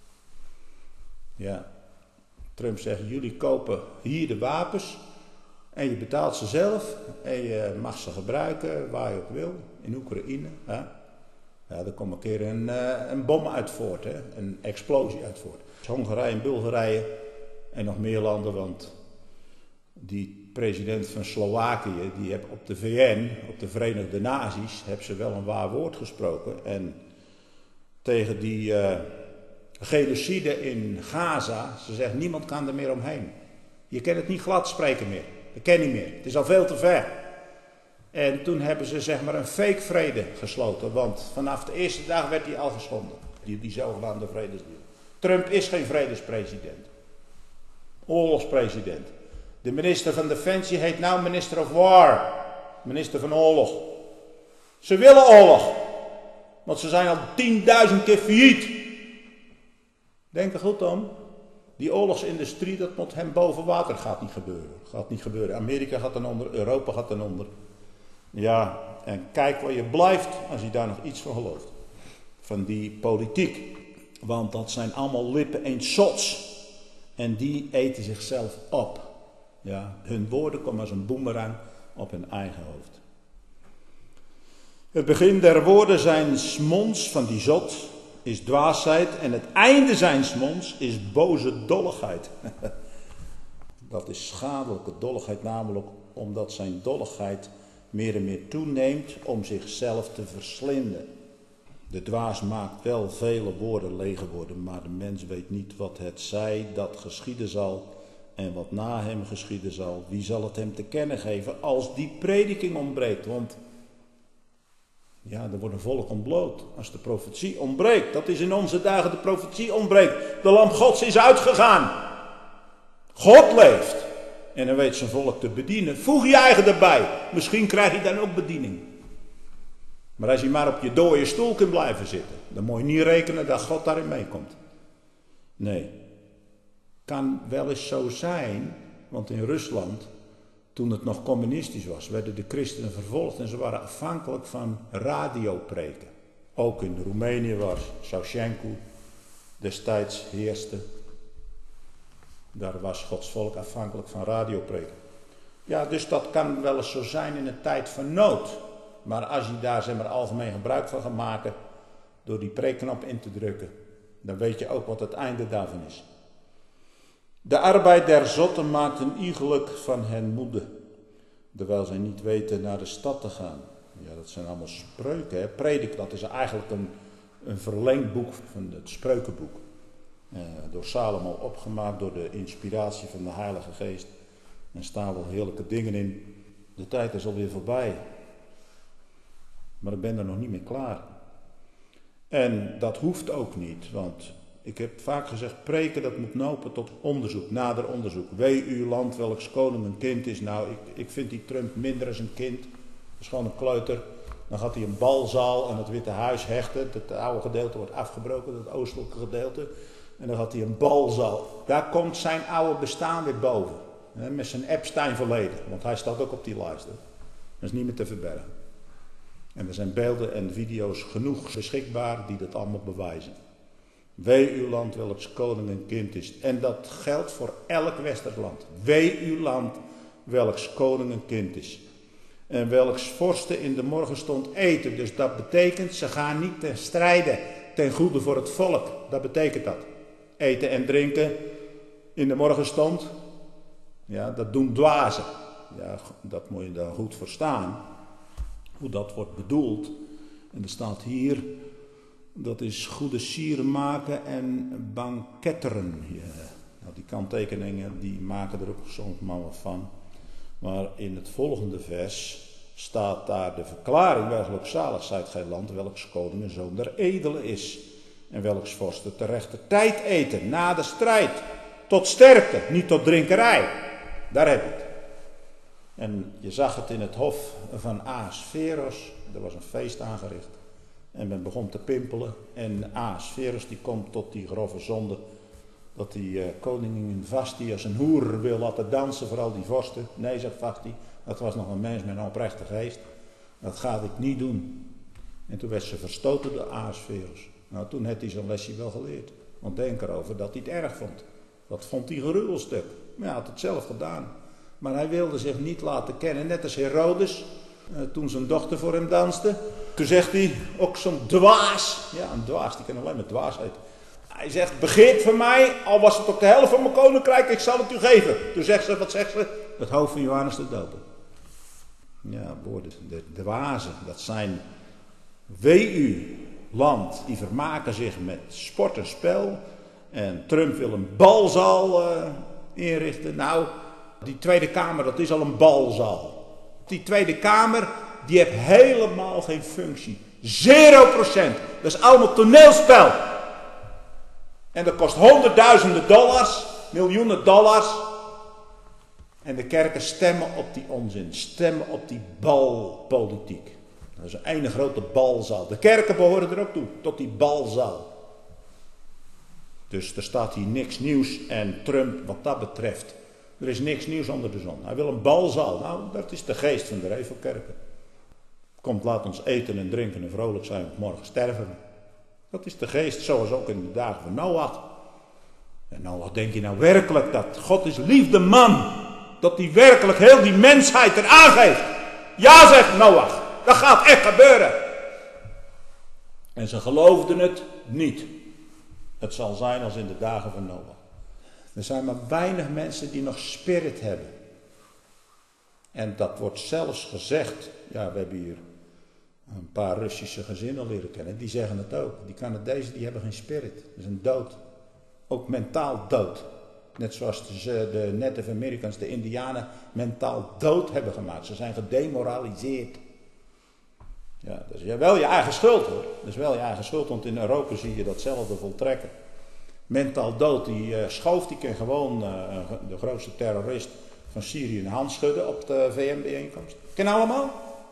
Ja, Trump zegt, jullie kopen hier de wapens en je betaalt ze zelf en je mag ze gebruiken waar je ook wil, in Oekraïne. Hè? Ja, er komt een keer een, een bom uit voort, hè? Een explosie uit voort. Hongarije en Bulgarije en nog meer landen, want die president van Slowakië, die heeft op de V N, op de Verenigde Naties, heeft ze wel een waar woord gesproken. En tegen die uh, genocide in Gaza, ze zegt niemand kan er meer omheen. Je kan het niet glad spreken meer, dat kan niet meer, het is al veel te ver. En toen hebben ze zeg maar een fake vrede gesloten, want vanaf de eerste dag werd die al geschonden, die, die zogenaamde vredesdeal. Trump is geen vredespresident, oorlogspresident. De minister van Defensie heet nou minister of war, minister van oorlog. Ze willen oorlog, want ze zijn al tienduizend keer failliet. Denk er goed om. Die oorlogsindustrie, dat moet hem boven water, gaat niet gebeuren. Gaat niet gebeuren. Amerika gaat dan onder, Europa gaat dan onder. Ja, en kijk waar je blijft als je daar nog iets van gelooft. Van die politiek. Want dat zijn allemaal lippen eens zots. En die eten zichzelf op. Ja, hun woorden komen als een boemerang op hun eigen hoofd. Het begin der woorden zijn 's monds van die zot is dwaasheid. En het einde zijn 's monds is boze dolligheid. Dat is schadelijke dolligheid, namelijk omdat zijn dolligheid meer en meer toeneemt om zichzelf te verslinden. De dwaas maakt wel vele woorden lege woorden, maar de mens weet niet wat het zij dat geschieden zal en wat na hem geschieden zal. Wie zal het hem te kennen geven als die prediking ontbreekt? Want ja, er wordt een volk ontbloot als de profetie ontbreekt. Dat is in onze dagen de profetie ontbreekt. De lamp Gods is uitgegaan. God leeft. En dan weet zijn volk te bedienen. Voeg je eigen erbij. Misschien krijg je dan ook bediening. Maar als je maar op je dode stoel kunt blijven zitten, dan moet je niet rekenen dat God daarin meekomt. Nee. Kan wel eens zo zijn, want in Rusland, toen het nog communistisch was, werden de christenen vervolgd en ze waren afhankelijk van radiopreken. Ook in Roemenië was Ceausescu destijds heerste. Daar was Gods volk afhankelijk van radiopreken. Ja, dus dat kan wel eens zo zijn in een tijd van nood. Maar als je daar zeg maar algemeen gebruik van gaat maken, door die preekknop in te drukken, dan weet je ook wat het einde daarvan is. De arbeid der zotten maakt een iegelijk van hen moede, terwijl zij niet weten naar de stad te gaan. Ja, dat zijn allemaal spreuken. Hè? Predik, dat is eigenlijk een, een verlengd boek van het spreukenboek. Eh, door Salomo opgemaakt, door de inspiratie van de Heilige Geest. Er staan wel heerlijke dingen in. De tijd is alweer voorbij. Maar ik ben er nog niet mee klaar. En dat hoeft ook niet, want ik heb vaak gezegd, preken dat moet lopen tot onderzoek, nader onderzoek. Wee uw land welks koning een kind is. Nou, ik, ik vind die Trump minder als een kind. Dat is gewoon een kleuter. Dan gaat hij een balzaal aan het Witte Huis hechten. Het oude gedeelte wordt afgebroken, het oostelijke gedeelte. En dan gaat hij een balzaal. Daar komt zijn oude bestaan weer boven. Hè, met zijn Epstein verleden. Want hij staat ook op die lijst. Hè. Dat is niet meer te verbergen. En er zijn beelden en video's genoeg beschikbaar die dat allemaal bewijzen. Wee uw land welks koning een kind is. En dat geldt voor elk westers land. Wee uw land welks koning een kind is. En welks vorsten in de morgenstond eten. Dus dat betekent, ze gaan niet ten strijde ten goede voor het volk. Dat betekent dat. Eten en drinken in de morgenstond. Ja, dat doen dwazen. Ja, dat moet je dan goed verstaan. Hoe dat wordt bedoeld. En er staat hier, dat is goede sieren maken en banketteren. Ja, nou, die kanttekeningen die maken er ook soms maar wat van. Maar in het volgende vers staat daar de verklaring, welk zalig zijt gij land, welks koning een zoon der edele is. En welks vorsten ter rechter tijd eten, na de strijd, tot sterkte, niet tot drinkerij. Daar heb je het. En je zag het in het hof van Ahasveros, er was een feest aangericht. En men begon te pimpelen. En Ahasveros die komt tot die grove zonde. Dat die uh, koningin Vasti als een hoer wil laten dansen voor al die vorsten. Nee, zegt Vasti, dat was nog een mens met een oprechte geest. Dat ga ik niet doen. En toen werd ze verstoten door Ahasveros. Nou, toen heeft hij zijn lesje wel geleerd. Want denk erover dat hij het erg vond. Dat vond hij gruwelstuk. Maar hij had het zelf gedaan. Maar hij wilde zich niet laten kennen. Net als Herodes, uh, toen zijn dochter voor hem danste. Toen zegt hij, ook zo'n dwaas. Ja, een dwaas, die kan alleen maar dwaasheid. Hij zegt, begeert van mij, al was het ook de helft van mijn koninkrijk, ik zal het u geven. Toen zegt ze, wat zegt ze? Het hoofd van Johannes de Doper. Ja, woorden, de dwazen, dat zijn wee u land, die vermaken zich met sport en spel. En Trump wil een balzaal uh, inrichten. Nou, die Tweede Kamer, dat is al een balzaal. Die Tweede Kamer, die heeft helemaal geen functie. Zero procent. Dat is allemaal toneelspel. En dat kost honderdduizenden dollars, miljoenen dollars. En de kerken stemmen op die onzin, stemmen op die balpolitiek. Dat is een ene grote balzaal. De kerken behoren er ook toe, tot die balzaal. Dus er staat hier niks nieuws en Trump wat dat betreft. Er is niks nieuws onder de zon. Hij wil een balzaal. Nou, dat is de geest van de Revelkerken. Komt, laat ons eten en drinken en vrolijk zijn, want morgen sterven we. Dat is de geest, zoals ook in de dagen van Noach. En Noach, denk je nou werkelijk dat God is liefde man, dat hij werkelijk heel die mensheid er aangeeft? Ja, zegt Noach, dat gaat echt gebeuren. En ze geloofden het niet. Het zal zijn als in de dagen van Noach. Er zijn maar weinig mensen die nog spirit hebben. En dat wordt zelfs gezegd, ja, we hebben hier een paar Russische gezinnen leren kennen, die zeggen het ook. Die Canadezen, die hebben geen spirit. Dat is een dood. Ook mentaal dood. Net zoals de, de Native Americans, de Indianen, mentaal dood hebben gemaakt. Ze zijn gedemoraliseerd. Ja, dat is wel je eigen schuld hoor. Dat is wel je eigen schuld, want in Europa zie je datzelfde voltrekken. Mentaal dood, die uh, schoof, die kan gewoon uh, de grootste terrorist van Syrië een hand schudden op de V N-bijeenkomst. Ken allemaal?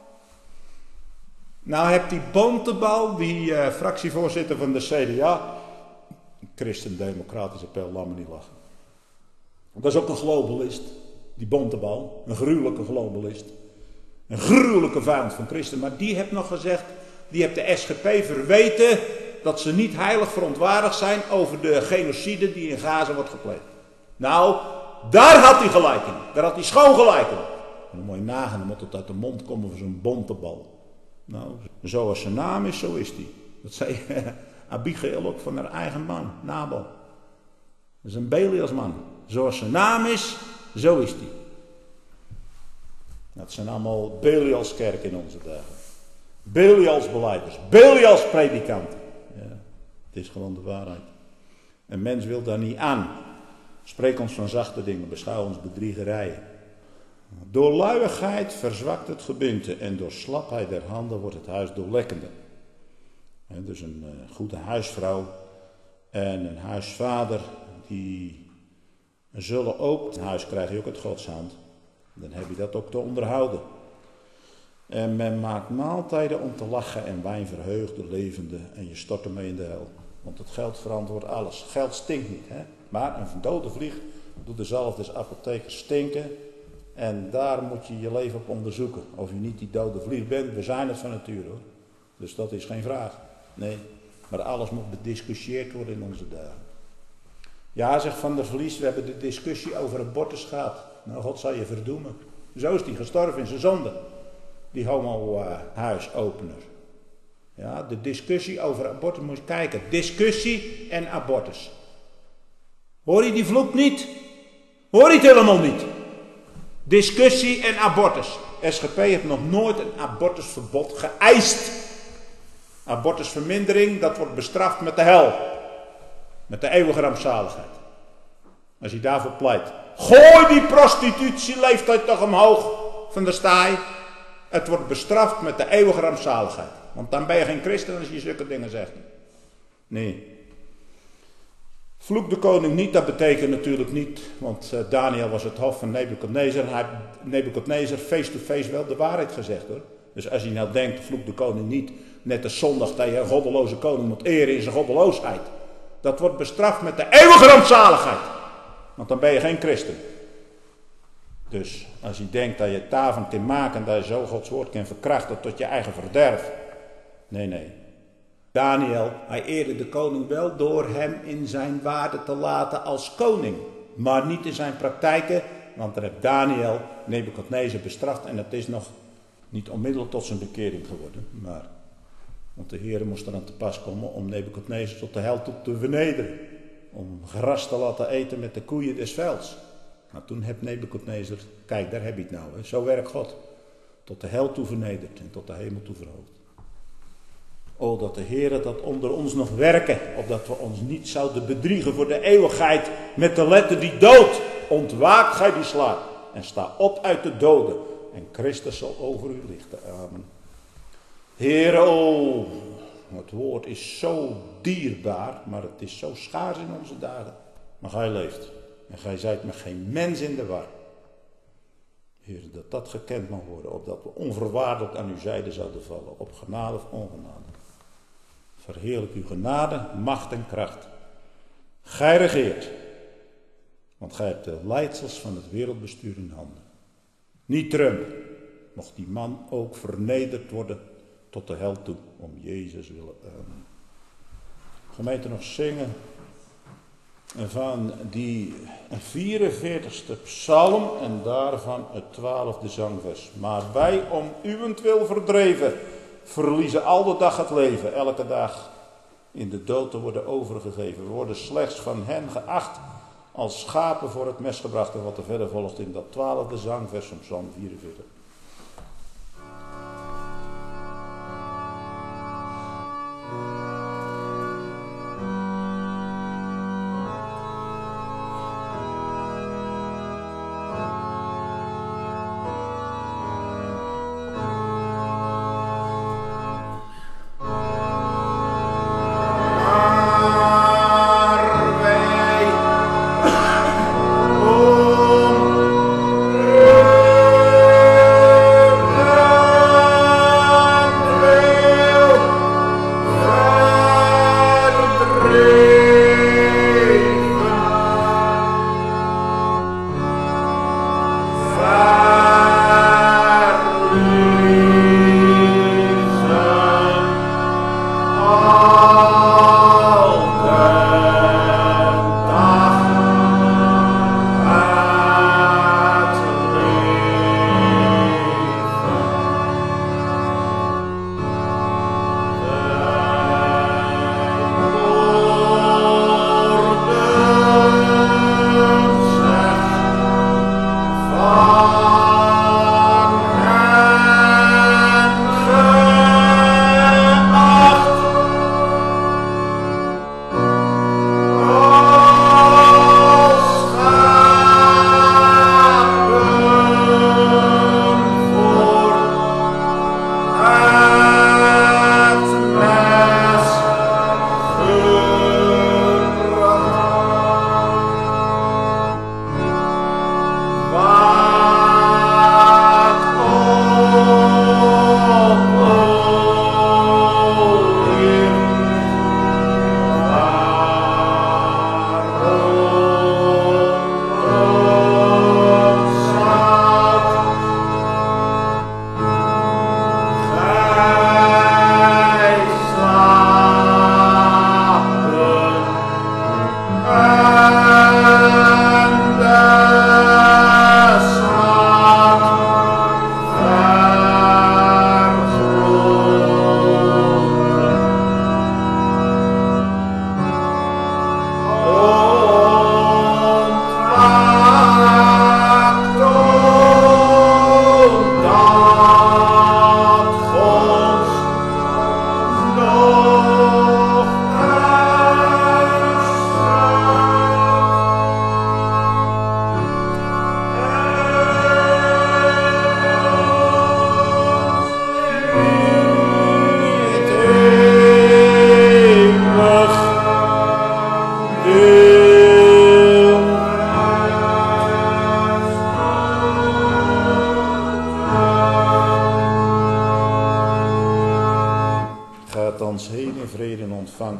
Nou hebt die Bontebal, die uh, fractievoorzitter van de C D A, Christen-Democratische Pijl, laat me niet lachen. Dat is ook een globalist, die Bontebal, een gruwelijke globalist. Een gruwelijke vijand van Christen, maar die heeft nog gezegd, die heeft de S G P verweten dat ze niet heilig verontwaardigd zijn over de genocide die in Gaza wordt gepleegd. Nou, daar had hij gelijk in. Daar had hij schoon gelijk in. En dan moet je nagaan, dan moet het uit de mond komen van zo'n bontebal. Nou, zoals zijn naam is, zo is hij. Dat zei Abigail ook van haar eigen man, Nabal. Dat is een Belialsman. Zoals zijn naam is, zo is hij. Dat zijn allemaal Belialskerken in onze dagen. Belialsbeleiders, Belialspredikanten. Ja, het is gewoon de waarheid. Een mens wil daar niet aan. Spreek ons van zachte dingen, beschouw ons bedriegerijen. Door luiigheid verzwakt het gebinte en door slapheid der handen wordt het huis doorlekkende. He, dus een uh, goede huisvrouw en een huisvader, die zullen ook, in huis krijg je ook het Godshand, dan heb je dat ook te onderhouden. En men maakt maaltijden om te lachen en wijn verheugt de levende en je stort ermee in de hel. Want het geld verantwoordt alles. Geld stinkt niet, hè? Maar een dode vlieg doet dezelfde als apothekers stinken. En daar moet je je leven op onderzoeken. Of je niet die dode vlieg bent, we zijn het van nature hoor. Dus dat is geen vraag. Nee, maar alles moet bediscussieerd worden in onze dagen. Ja, zegt Van der Vlies, we hebben de discussie over abortus gehad. Nou, God zal je verdoemen. Zo is hij gestorven in zijn zonde. Die homo-huisopener. Uh, ja, de discussie over abortus, moet je kijken. Discussie en abortus. Hoor je die vloek niet? Hoor je het helemaal niet? Discussie en abortus. S G P heeft nog nooit een abortusverbod geëist. Abortusvermindering, dat wordt bestraft met de hel. Met de eeuwige rampzaligheid. Als je daarvoor pleit. Gooi die prostitutieleeftijd toch omhoog van de staai. Het wordt bestraft met de eeuwige rampzaligheid. Want dan ben je geen christen als je zulke dingen zegt. Nee. Vloek de koning niet, dat betekent natuurlijk niet, want uh, Daniel was het hof van Nebukadnezar. Hij heeft Nebukadnezar face-to-face wel de waarheid gezegd hoor. Dus als je nou denkt, vloek de koning niet, net als zondag dat je een goddeloze koning moet eren in zijn goddeloosheid. Dat wordt bestraft met de eeuwige rampzaligheid. Want dan ben je geen christen. Dus als je denkt dat je daarvan kan maken en dat je zo Gods woord kan verkrachten tot je eigen verderf. Nee, nee. Daniel, hij eerde de koning wel door hem in zijn waarde te laten als koning. Maar niet in zijn praktijken, want daar heeft Daniel Nebukadnezar bestraft. En het is nog niet onmiddellijk tot zijn bekering geworden. Maar, want de Heer moest er aan te pas komen om Nebukadnezar tot de hel toe te vernederen. Om gras te laten eten met de koeien des velds. Nou, toen heeft Nebukadnezar, kijk daar heb je het nou, hè. Zo werkt God. Tot de hel toe vernederd en tot de hemel toe verhoogd. O, dat de Heer dat onder ons nog werken, opdat we ons niet zouden bedriegen voor de eeuwigheid met de letter die dood. Ontwaakt gij die slaapt en sta op uit de doden en Christus zal over u lichten. Amen. Heer, o, het woord is zo dierbaar, maar het is zo schaars in onze dagen. Maar gij leeft en gij zijt met geen mens in de war. Heer, dat dat gekend mag worden, opdat we onvoorwaardelijk aan uw zijde zouden vallen, op genade of ongenade. Verheerlijk uw genade, macht en kracht. Gij regeert, want gij hebt de leidsels van het wereldbestuur in handen. Niet Trump, mocht die man ook vernederd worden tot de hel toe, om Jezus willen. Amen. Gemeente nog zingen van die vierenveertigste psalm en daarvan het twaalfde zangvers. Maar wij om uwentwil verdreven, verliezen al de dag het leven, elke dag in de dood te worden overgegeven. We worden slechts van hen geacht als schapen voor het mes gebracht. En wat er verder volgt in dat twaalfde zangvers van psalm vierenveertig. Oh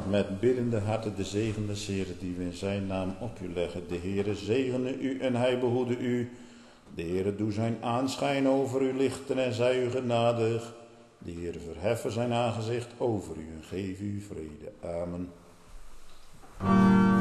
met biddende harten de zegen des Heeren die we in zijn naam op u leggen. De Heere zegene u en hij behoede u. De Heere doe zijn aanschijn over u lichten en zij u genadig. De Heere verheffen zijn aangezicht over u en geef u vrede. Amen.